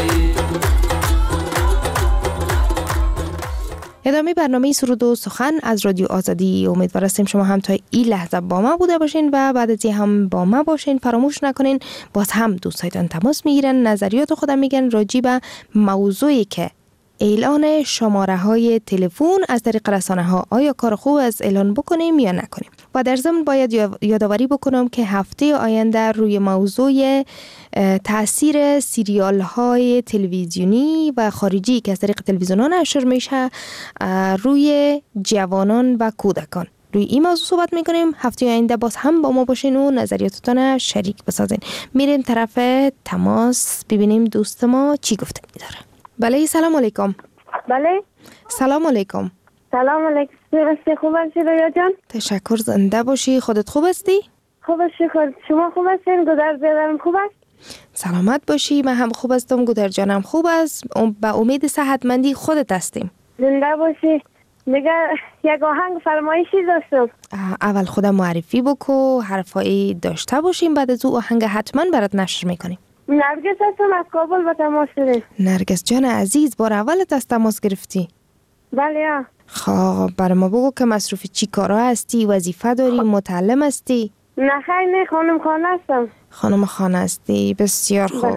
Speaker 11: ادامه برنامه سرود و سخن از رادیو آزادی. امیدوار هستیم شما هم تا این لحظه با ما بوده باشین و بعد از این هم با ما باشین. فراموش نکنین باز هم دوستایتان تماس میگیرن، نظریات خودم میگن راجع به موضوعی که اعلان شماره های تلفن از طریق رسانه ها، آیا کار خوب از اعلان بکنیم یا نکنیم. و در ضمن باید یادآوری بکنم که هفته آینده روی موضوع تاثیر سریال های تلویزیونی و خارجی که از طریق تلویزیونان نشر میشه روی جوانان و کودکان، روی این موضوع صحبت میکنیم. هفته آینده باز هم با ما باشین و نظریاتتان شریک بسازین. میریم طرف تماس ببینیم دوست ما چی گفته میداره. بله سلام علیکم.
Speaker 16: بله
Speaker 11: سلام علیکم.
Speaker 16: سلام علیکم. خوب هستی رویا جان؟
Speaker 11: تشکر، زنده باشی. خودت خوب هستی؟
Speaker 16: خوب هستی. شما خوب هستین؟ گودر بیادرم خوب است؟
Speaker 11: سلامت باشی. من هم خوب هستم، گودر جانم خوب است. با امید صحتمندی خودت هستیم.
Speaker 16: زنده باشی. دیگه یک آهنگ فرمایشی داشتم.
Speaker 11: اول خودم معرفی بکو، حرفایی داشته باشیم، بعد از او آهنگ حتما برات نشر میکنیم.
Speaker 16: نرگس هستم از کابل با تماس شدیم.
Speaker 11: نرگس جان عزیز، بار اولت از تماس گرفتی؟
Speaker 16: بله.
Speaker 11: خب برای ما بگو که مصروف چی کارا هستی، وظیفه داری، متعلم هستی؟
Speaker 16: نه خیلی نه، خانم خانه هستم.
Speaker 11: خانم خانه هستی، بسیار خوب.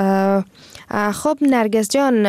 Speaker 11: خب نرگس جان،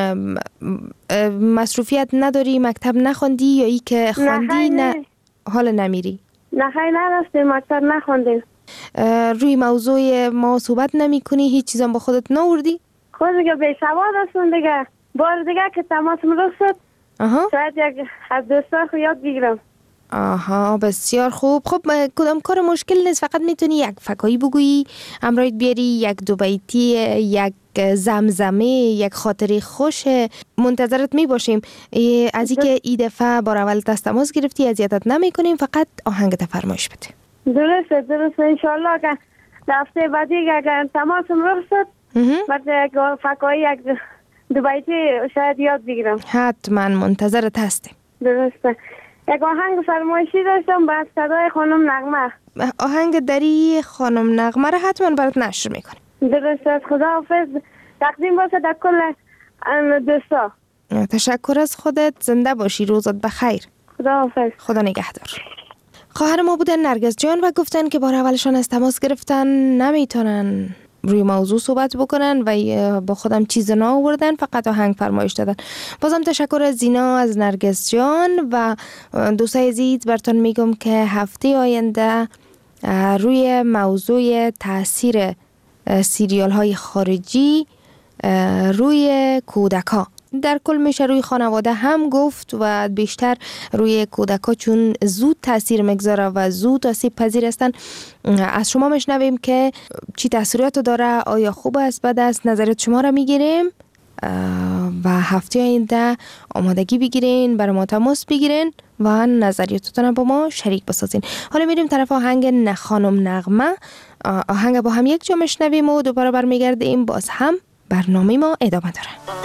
Speaker 11: مصروفیت نداری، مکتب نخوندی یا ای که خواندی نه حال نمیری؟
Speaker 16: نه خیلی نرفتیم، مکتب نخوندیم.
Speaker 11: روی موضوع ما صحبت نمی کنی؟ هیچ چیزم با خودت نوردی؟
Speaker 16: خود دیگه بی‌سواد هستم دیگه. بار دیگه که تماسم رخ شد شاید یک از دوستان خو یاد بگیرم.
Speaker 11: آها بسیار خوب. خب کدام کار مشکل نیست، فقط میتونی یک فکایی بگویی، امرایت بیاری یک دو بیتی، یک زمزمه، یک خاطری خوش. منتظرت می باشیم. از اینکه این دفعه بار اول تماس گرفتی اذیتت نمی کنیم، فقط آهنگت فرمایش بده.
Speaker 16: درسته انشالله که هفته بعدی اگر تماسم رخ شد بعد فکایی یک دو بیتی شاید یاد بگیرم.
Speaker 11: حتما منتظرت هستیم.
Speaker 16: درسته. یک آهنگ فرمایشی داشتم با صدای خانم نغمه.
Speaker 11: آهنگ دری خانم نغمه را حتما برات نشر میکنیم.
Speaker 16: درسته. خداحافظ. تقدیم باشه در کل دوستا.
Speaker 11: تشکر از خودت. زنده باشی. روزت بخیر.
Speaker 16: خداحافظ.
Speaker 11: خدا نگهدار. خواهر ما بودن نرگس جان و گفتن که بار اولشان از تماس گرفتن نمیتونن روی موضوع صحبت بکنن و با خودم چیز نا آوردن، فقط آهنگ فرمایش دادن. بازم تشکر از زینا، از نرگس جان و دوستای عزیز. براتون میگم که هفته آینده روی موضوع تاثیر سریال های خارجی روی کودک‌ها در کل میشه روی خانواده هم گفت و بیشتر روی کودک‌ها چون زود تاثیر میگذاره و زود آسیب پذیر هستن. از شما میشنویم که چی تاثیرات داره، آیا خوب است، بد است، نظرت شما را میگیریم و هفته آینده آمادگی بگیرین، برای ما تماس بگیرین و نظریاتتون با ما شریک بسازین. حالا میریم طرف آهنگ خانم نغمه. آهنگ با هم یک جا میشنویم و دوباره برمیگردیم، باز هم برنامه ما ادامه داره.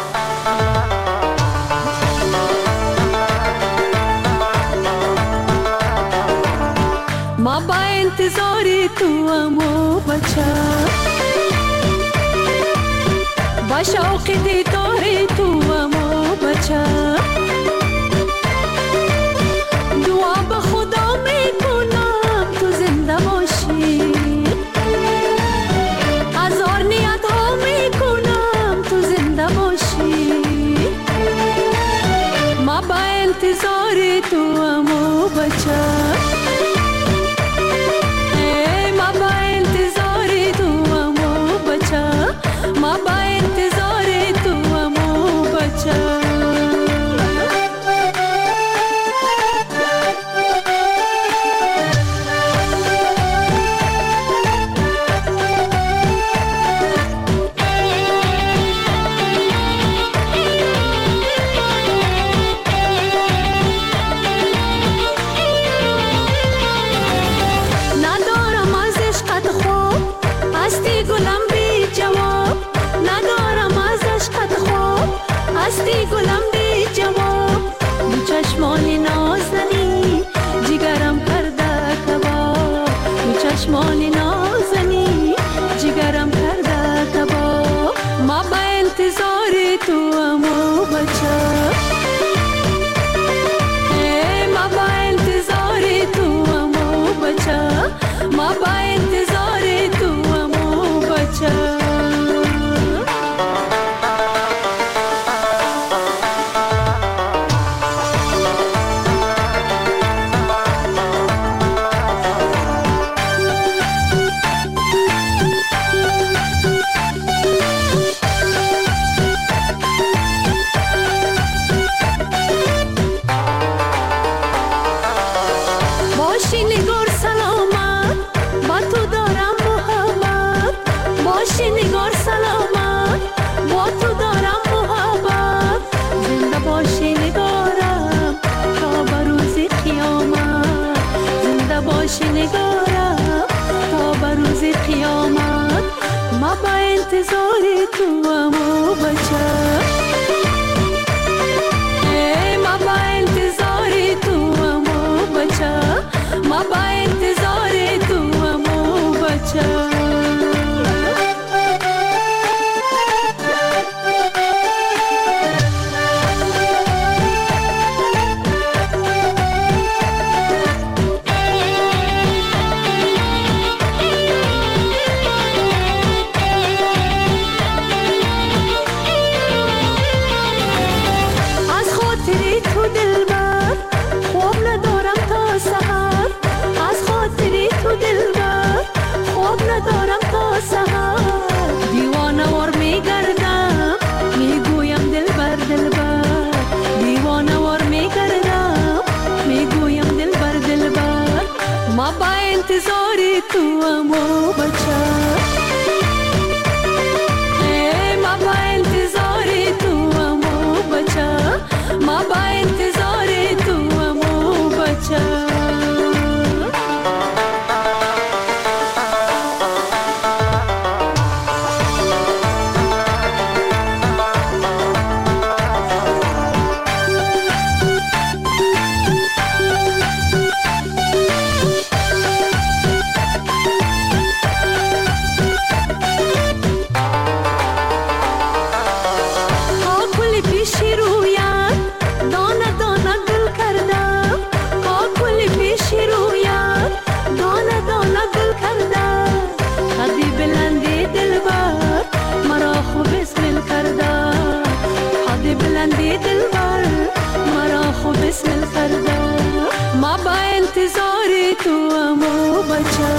Speaker 15: ما با انتظاری تو امو بچه، با شوق دیداری تو امو بچه، دعا به خدا میکنم تو زنده باشی، هزار نیت ها میکنم انتظار تو امو بچه ما با انتظار تو امو بچه ما با انتظار تو امو بچه انتظاری تو امو بچه ما با انتظاری تو امو بچه ما با انتظاری تو امو بچه ما با انتظاری تو امو بچه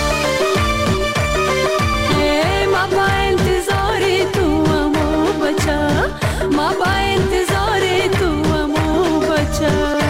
Speaker 15: ما با انتظاری تو امو بچه ما با انتظاری تو امو بچه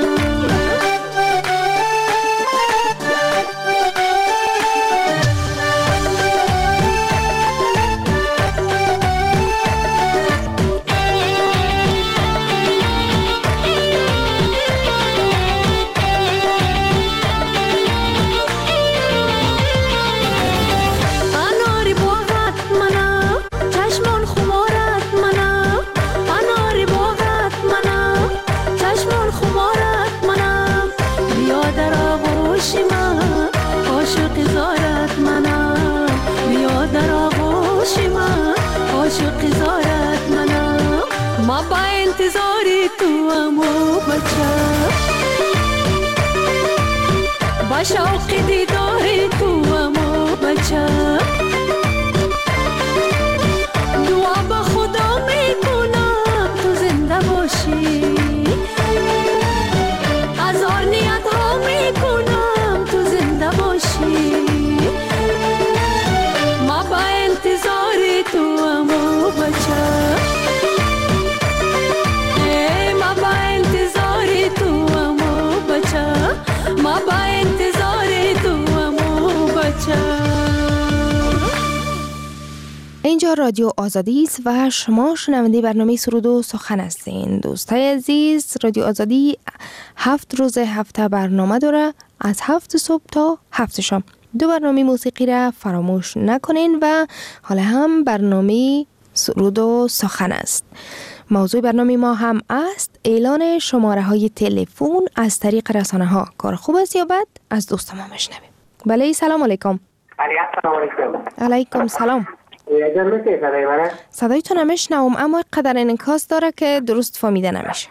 Speaker 15: ما با انتظاری تو امو بچه با شوق دیداری تو امو بچه دعا با خدا میکنم تو زنده باشی هزار نیت ها میکنم تو زنده باشی ما با انتظاری تو امو بچه ما با انتظار تو امو بچه.
Speaker 11: اینجا رادیو آزادی است و شما شنونده برنامه سرود و سخن هستین. دوستای عزیز، رادیو آزادی 7 روز هفته برنامه داره، از 7 صبح تا 7 شام. 2 برنامه موسیقی را فراموش نکنین و حالا هم برنامه سرود و سخن است. موضوع برنامه ما هم است اعلان شماره های تلفن از طریق رسانه ها. کار خوب است یا بد؟ از دوست ما بشنویم. بله، سلام علیکم. علیکم سلام. صدایتون نمیشنوم اما قدر انعکاس داره که درست فهمیده نمیشه.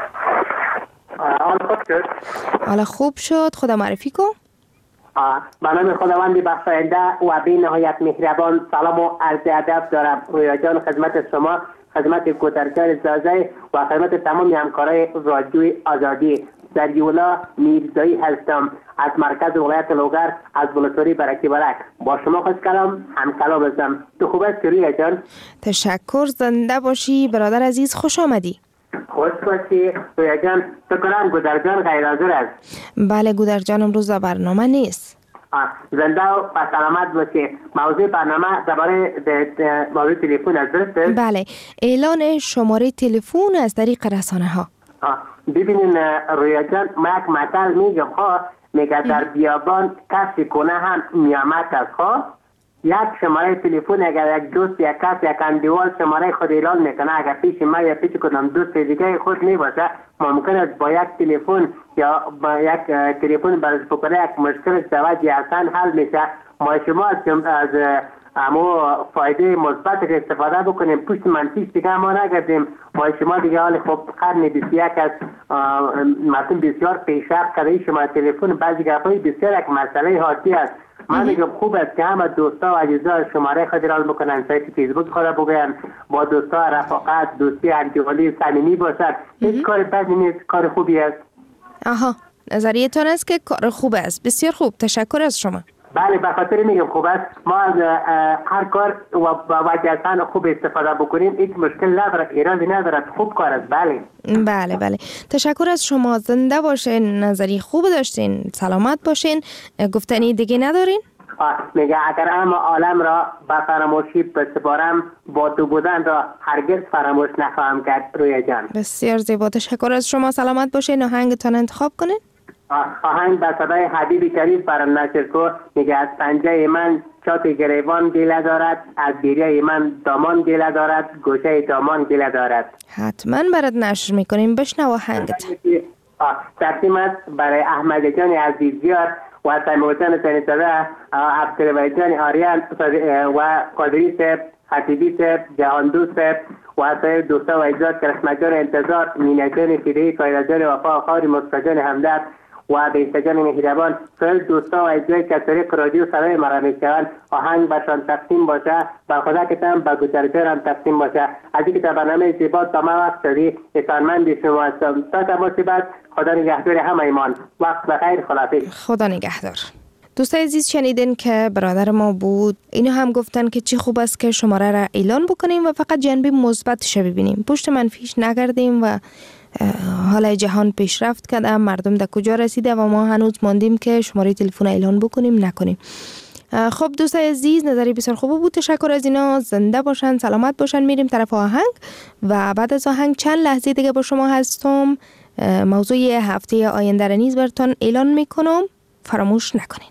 Speaker 11: حالا خوب شد. خدا معرفی کن.
Speaker 17: به نام خداوند بخشاینده و بی نهایت مهربان سلام و عرض ادب دارم. رویا جان، خدمت شما، خدمت گودرجان زازای و خدمت تمام همکارای رادیوی آزادی. دریولا میرزایی هستم از مرکز ولایت لوگر، از ولسوالی برکی برک. با شما خوش کلام، هم کلام هستم. تو خوب است رویا جان؟
Speaker 11: تشکر، زنده باشی برادر عزیز، خوش آمدی.
Speaker 17: خوش باشی رویا جان. تو کنم گودرجان غیر حاضر است؟
Speaker 11: بله، گودرجان امروز در برنامه نیست.
Speaker 17: زنده و سلامت باشی. موضوع برنامه درباره موضوع تلفن است، درسته؟
Speaker 11: بله، اعلان شماره تلفن از طریق رسانه ها.
Speaker 17: ببینین رویا جان، ما یک مثل میگم، میگه در بیابان کسی کنه هم نیامت است. یک شماره تلفن اگر یک دوست یک کس یک اندیوال شماره خود اعلان میکنه، اگر پیش ما یا پیش کدام دوست دیگه خود نباشه، ممکن است با یک تلفن یا با یک تلفن برش بکنه یک مشکل توجه اصلا حل میشه. ما شما از اما فایده مثبت استفاده بکنیم، پشت منفیش دیگه ما نگردیم. ما شما دیگه حال خب قرن 21 است، مثلا بسیار پیشرفت کرده. شما تلفن بعضی گپای بسیار یک مسئله حادی است. من میگم خوب است که همه دوستا و عزیزا شماره خود را بکنن، سایت فیسبوک خود بگوین، با دوستا رفاقت، دوستی انتیوالی صمیمی باشد. هیچ کار بدی نیست، کار خوبی است.
Speaker 11: آها، نظریتون است که کار خوب است. بسیار خوب، تشکر از شما.
Speaker 17: بله، به خاطر میگم خوب است. ما از هر کار و وجهتاً خوب استفاده بکنیم، هیچ مشکل ندارد، ایرادی ندارد، خوب کار است.
Speaker 11: بله تشکر از شما. زنده باشین، نظری خوب داشتین، سلامت باشین. گفتنی دیگه ندارین؟
Speaker 17: میگه اگر اما عالم را به فراموشی بسپارم، با تو بودن را هرگز فراموش نخواهم کرد. رویا جان
Speaker 11: بسیار زیبا، تشکر از شما. سلامت باشین. آهنگتان انتخاب کنین.
Speaker 17: آهنگ به صدای حبیب شریف برام نشر کو. میگه از پنجه من چات گریبان گله دارد، از گریه من دامان گله دارد، گوشه دامان گله دارد.
Speaker 11: حتما برات نشر میکنیم، بشنو آهنگت.
Speaker 17: تقدیم است برای احمد جان عزیزیار و تیمور جان سنیزاده، عبدالوحید جان آریان و قادری صاحب، خطیبی صاحب، جهاندوست صاحب و سایر دوستا و اجزاد، کرشمت جان انتظار، مینا جان فیدهی، کایرا جان وفا، خاری مصطفی جان همدرد و بهشت جان مهربان، سایر دوستا و اجزای که طریق رادیو صدای مرا میشنوند، آهنگ برشان تقسیم باشه، با خدا که تم با گوشوار هم تقسیم باشه. از اینکه تا برنامه زیبا تا ما وقت شدی، احسانمند شما هستم. تا تماسی بعد، خدا نگهدار همه ایمان. وقت بخیر، خداحافظ.
Speaker 11: خدا نگهدار. دوستای عزیز، شنیدین که برادر ما بود. اینو هم گفتن که چی خوب است که شماره را اعلان بکنیم و فقط جنبه مثبتش ببینیم، پشت منفیش نگردیم. و حالا جهان پیشرفت کرده، مردم در کجا رسیده و ما هنوز ماندیم که شماره تلفن اعلان بکنیم نکنیم. خب دوستای عزیز، نظری بسیار خوب بود. تشکر از اینا. زنده باشن، سلامت باشن. میریم طرف آهنگ و بعد از آهنگ چند لحظه دیگه با شما هستم. موضوع هفته آینده را نیز براتون اعلان میکنم، فراموش نکنین.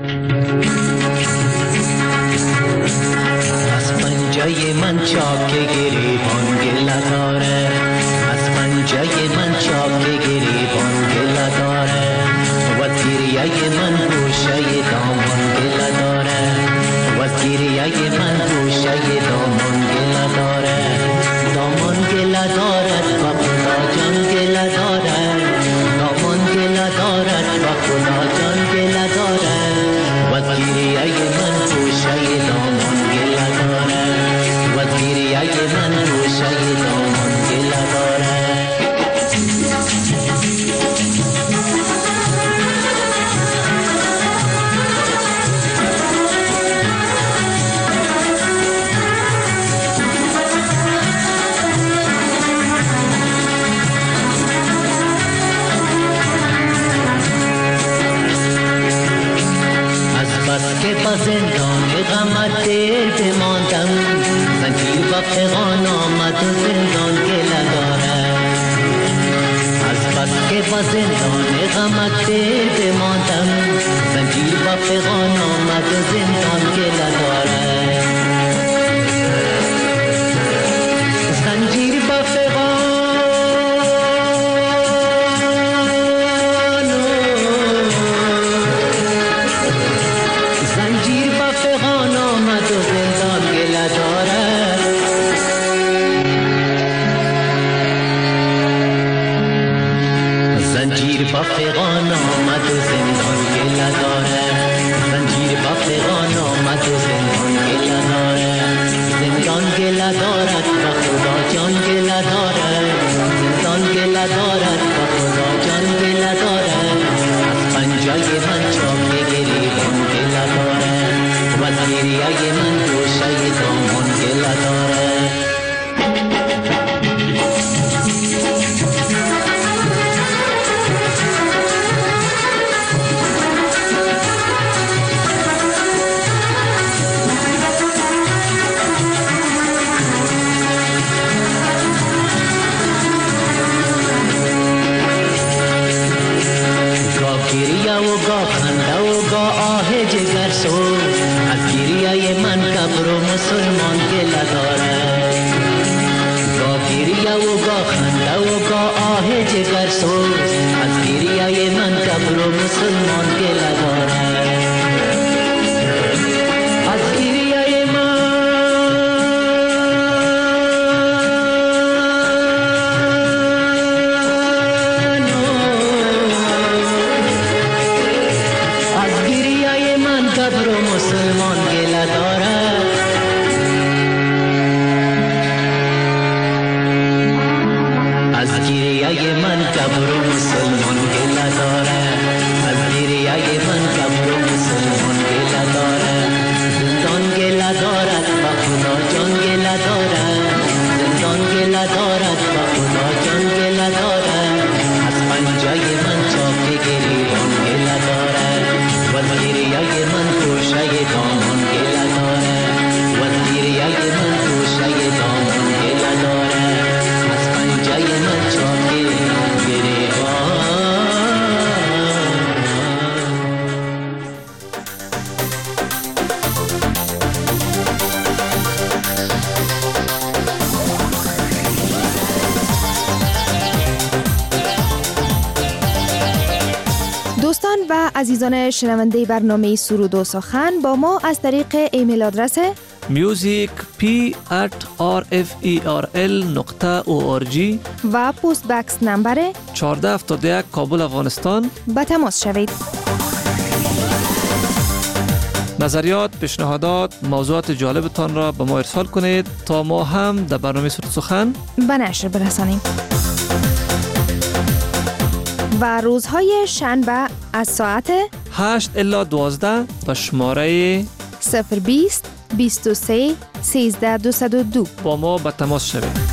Speaker 13: از پنجه من چاک گریبان گله داره، از پنجه من چاک گریبان گله داره، و از گریه من گوشه دامان گله داره، و از گریه من گوشه دامان گله داره، دامان گله دارد و خدا جان گله دارد، دامان گله دارد و خدا جان گله دارد، و از گریه من گوشه دامان گله دارد، و از گریه من گوشه دامان گله دارد. که با زندان غمت دل بماندم، زنجیر با پیغان آمد و زندان گله دارد. از بس که با زندان غمت دل بماندم، زنجیر با پیغان آمد و زندان گله دارد. زنجیر با پیغان بافغان آمد و زندان گله داره، زنجیر بافغان آمد و زندان گله داره، زندان گله دارد و خدا جان گله دارد، زندان گله دارد و خدا جان گله دارد. از پنجه من چاک گریبان گله دارد، و از گریه من گوشه دامان گله دارد. گریه و گاه خنده و گاه آه جگر سوز، از گریه
Speaker 15: جگر سوز از گریه من قبر و مسلمان گله دارد از گریه من از گریه من قبر و مسلمان گله دارد از گریه من قبر و مسلمان گله دارد از گریه من قبر و مسلمان گله دارد زندان گله دارد با خدا جان گله دارد زندان گله دارد با خدا جان گله دارد از پنجه من چاک گریبان گله دارد و گریه من توشه دامان گله دارد و گریه من توشه دامان گله دارد از پنجه من چاک گریبان.
Speaker 11: دوستان و عزیزان شنونده برنامه سرود و سخن با ما از طریق ایمیل آدرس
Speaker 18: music@rferl.org
Speaker 11: و پست بکس نمبر
Speaker 18: 1471 کابل افغانستان
Speaker 11: به تماس شوید.
Speaker 18: نظریات، پیشنهادات، موضوعات جالبتان را به ما ارسال کنید تا ما هم در برنامه سرود سخن
Speaker 11: به نشر برسانیم. و روزهای شنبه از ساعت
Speaker 18: 8 الی 12 به شماره
Speaker 11: 020 23 13 202
Speaker 18: با ما به تماس شوید.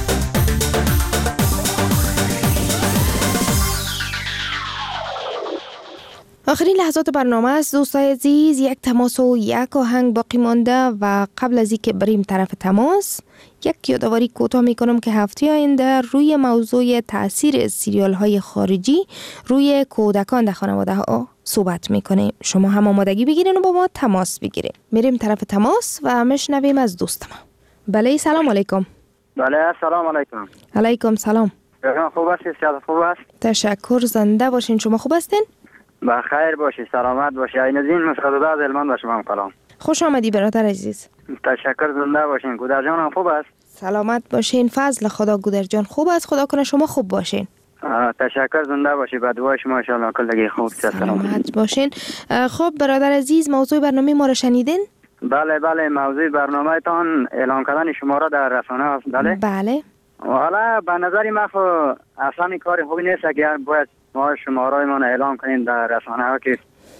Speaker 11: آخرین لحظات برنامه است دوستای عزیز. یک تماس و یک آهنگ باقی مانده و قبل از اینکه بریم طرف تماس یک یادآوری کوتاه میکنم که هفته آینده روی موضوع تاثیر سریال های خارجی روی کودکان در خانواده ها صحبت میکنیم. شما هم آمادگی بگیرین و با ما تماس بگیرین. میریم طرف تماس و میشنویم از دوست ما. بله سلام علیکم.
Speaker 19: بله سلام علیکم.
Speaker 11: علیکم سلام.
Speaker 19: خوب هستی؟ صحت خوب است؟
Speaker 11: تشکر، زنده باشین. شما خوب هستین؟
Speaker 19: بخیر باشی، سلامت باشی. عین‌الدین مصدق از علمان به شما هم کلام.
Speaker 11: خوش آمدی برادر عزیز.
Speaker 19: تشکر، زنده باشین. گودر جان هم خوب است؟
Speaker 11: سلامت باشین. فضل خدا گودر جان خوب است. خدا کنه شما خوب باشین.
Speaker 19: تشکر، زنده باشی. با دعای شما ان شاء الله کلگی خوب
Speaker 11: سلامت باشین. خب برادر عزیز، موضوع برنامه ما را شنیدین؟
Speaker 19: بله بله، موضوع برنامه تان اعلان کردن شماره در رسانه است. بله
Speaker 11: بله.
Speaker 19: حالا به نظر من اصلا کار خوبی نیست اگر باید ما شماره ما اعلان کنیم در رسانه ها که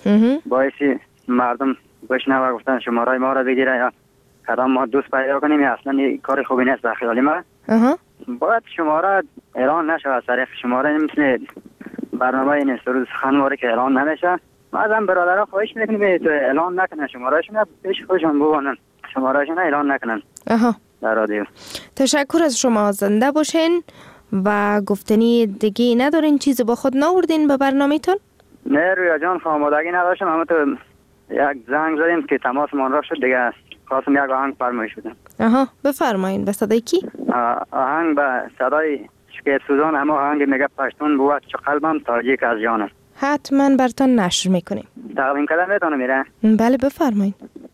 Speaker 19: باعثی مردم بشنوه گفتن شماره ما را بگیره یا کدام ما دوست پیدا کنیم. اصلا کار خوبی نیست در خیال من. باید شماره اعلان نشه از طریق شماره مثل برنامه این سرود سخن که اعلان نمیشه. ما از هم برادرها خواهش میکنیم تو اعلان نکنن شمارهشون، پیش خودشون ببانن شمارهشون اعلان نکنن در رادیو.
Speaker 11: تشکر از شما، زنده باشین. و گفتنی دیگه ندارین؟ چیزی با خود ناوردین به برنامه تون؟
Speaker 19: نه رویا جان، آمادگی نداشتم. اما تو یک زنگ زدیم که تماس من را شد دیگه، خواستم یک آهنگ فرمایش بدم.
Speaker 11: بفرمایین. به صدای کی؟
Speaker 19: آهنگ به صدای شکیب سوزان، اما آهنگ میگه پشتون بود چو قلبم تاجیک از جانم.
Speaker 11: حتما براتون نشر میکنیم.
Speaker 19: تقدیم کردن میتونه میره؟
Speaker 11: بله بفرمایین.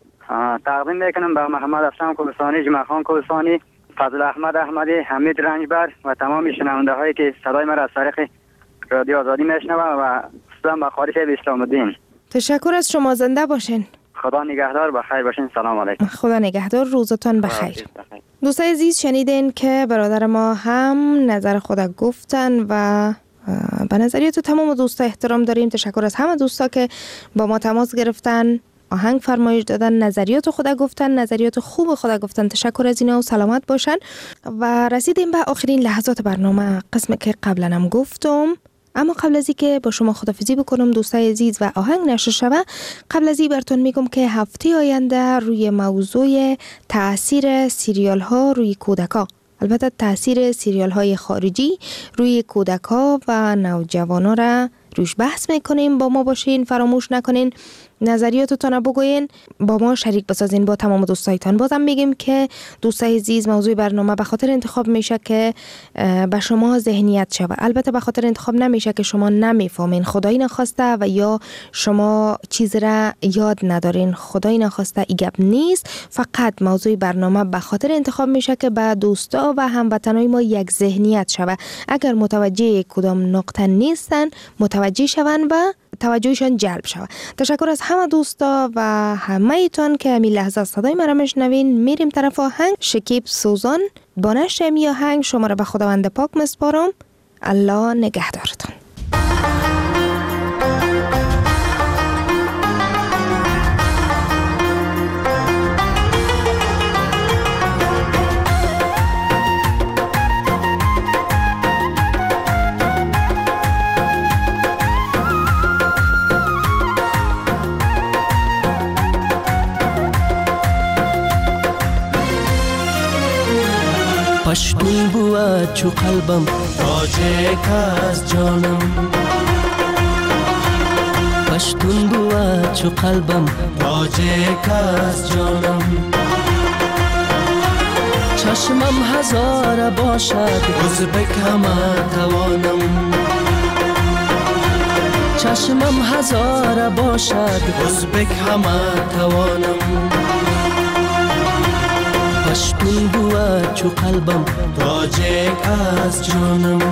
Speaker 19: تقدیم میکنم به محمد افسان کوهستانی، جمعه خان کوهستانی، فضل احمد احمدی، حمید رنجبر و تمام شنونده هایی که صدای من را از طریق رادیو آزادی میشنوند و خصوصا به خارج اسلام الدین.
Speaker 11: تشکر از شما، زنده باشین.
Speaker 19: خدا نگهدار، بخیر باشین. سلام علیکم.
Speaker 11: خدا نگهدار، روزتان بخیر. دوستای عزیز شنیدین که برادر ما هم نظر خود گفتن و به نظریات تمام دوستا احترام داریم. تشکر از همه دوستا که با ما تماس گرفتن، آهنگ فرمایش دادن، نظریات خود گفتن، نظریات خوب خود گفتن. تشکر از اینا و سلامت باشن. و رسیدیم به آخرین لحظات برنامه، قسمی که قبلا هم گفتم. اما قبل از اینکه با شما خداحافظی بکنم دوستای عزیز و آهنگ نشر شوه، قبل از این براتون میگم که هفته آینده روی موضوع تاثیر سریال ها روی کودکا، البته تاثیر سریال های خارجی روی کودکا و نوجوانان را روش بحث میکنیم. با ما باشین، فراموش نکنین. نظریاتتون بگوین، با ما شریک بسازین با تمام دوستایتان. بازم میگیم که دوستای عزیز موضوع برنامه به خاطر انتخاب میشه که به شما ذهنیت شود. البته به خاطر انتخاب نمیشه که شما نمیفهمین، خدایی نخواسته، و یا شما چیز را یاد ندارین، خدایی نخواسته، ای گپ نیست. فقط موضوع برنامه به خاطر انتخاب میشه که به دوستا و هموطنای ما یک ذهنیت شود. اگر متوجه کدام نقطه نیستن متوجه شون و توجهشان جلب شود. تشکر از همه دوستا و همه ایتان که همین لحظه صدای مرا میشنوین. میریم طرف آهنگ. شکیب سوزان با نشر می آهنگ شما را به خداوند پاک مسپارم. الله نگهدارتان.
Speaker 20: پشتون بود چو قلبم تاجک از جانم، پشتون بود چو قلبم تاجک از جانم. چشمم هزار باشد ازبک همه توانم، چشمم هزار باشد ازبک همه توانم. پشتون بود چو قلبم تاجک از جانم.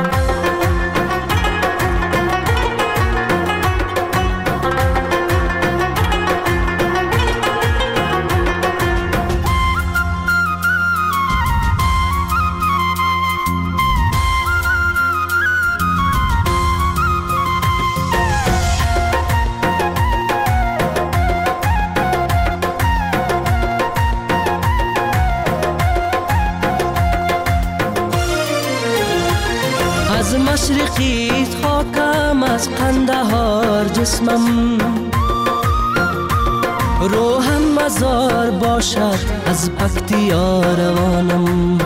Speaker 20: مشرقیت خاکم از قندهار جسمم، روحم مزار باشد از پکتیا روانم.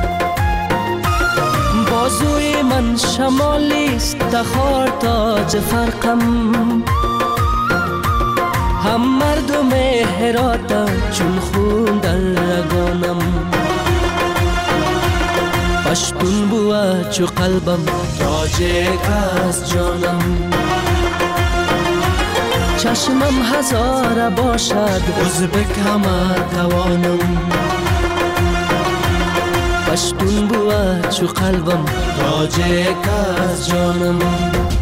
Speaker 20: بازوی من شمالیست تخار تاج فرقم، هم مردم هراتم چون خون در رگانم. پشتون بود چو قلبم تاجک از جانم، چشمم هزار باشد ازبک همه توانم. پشتون بود چو قلبم تاجک از جانم.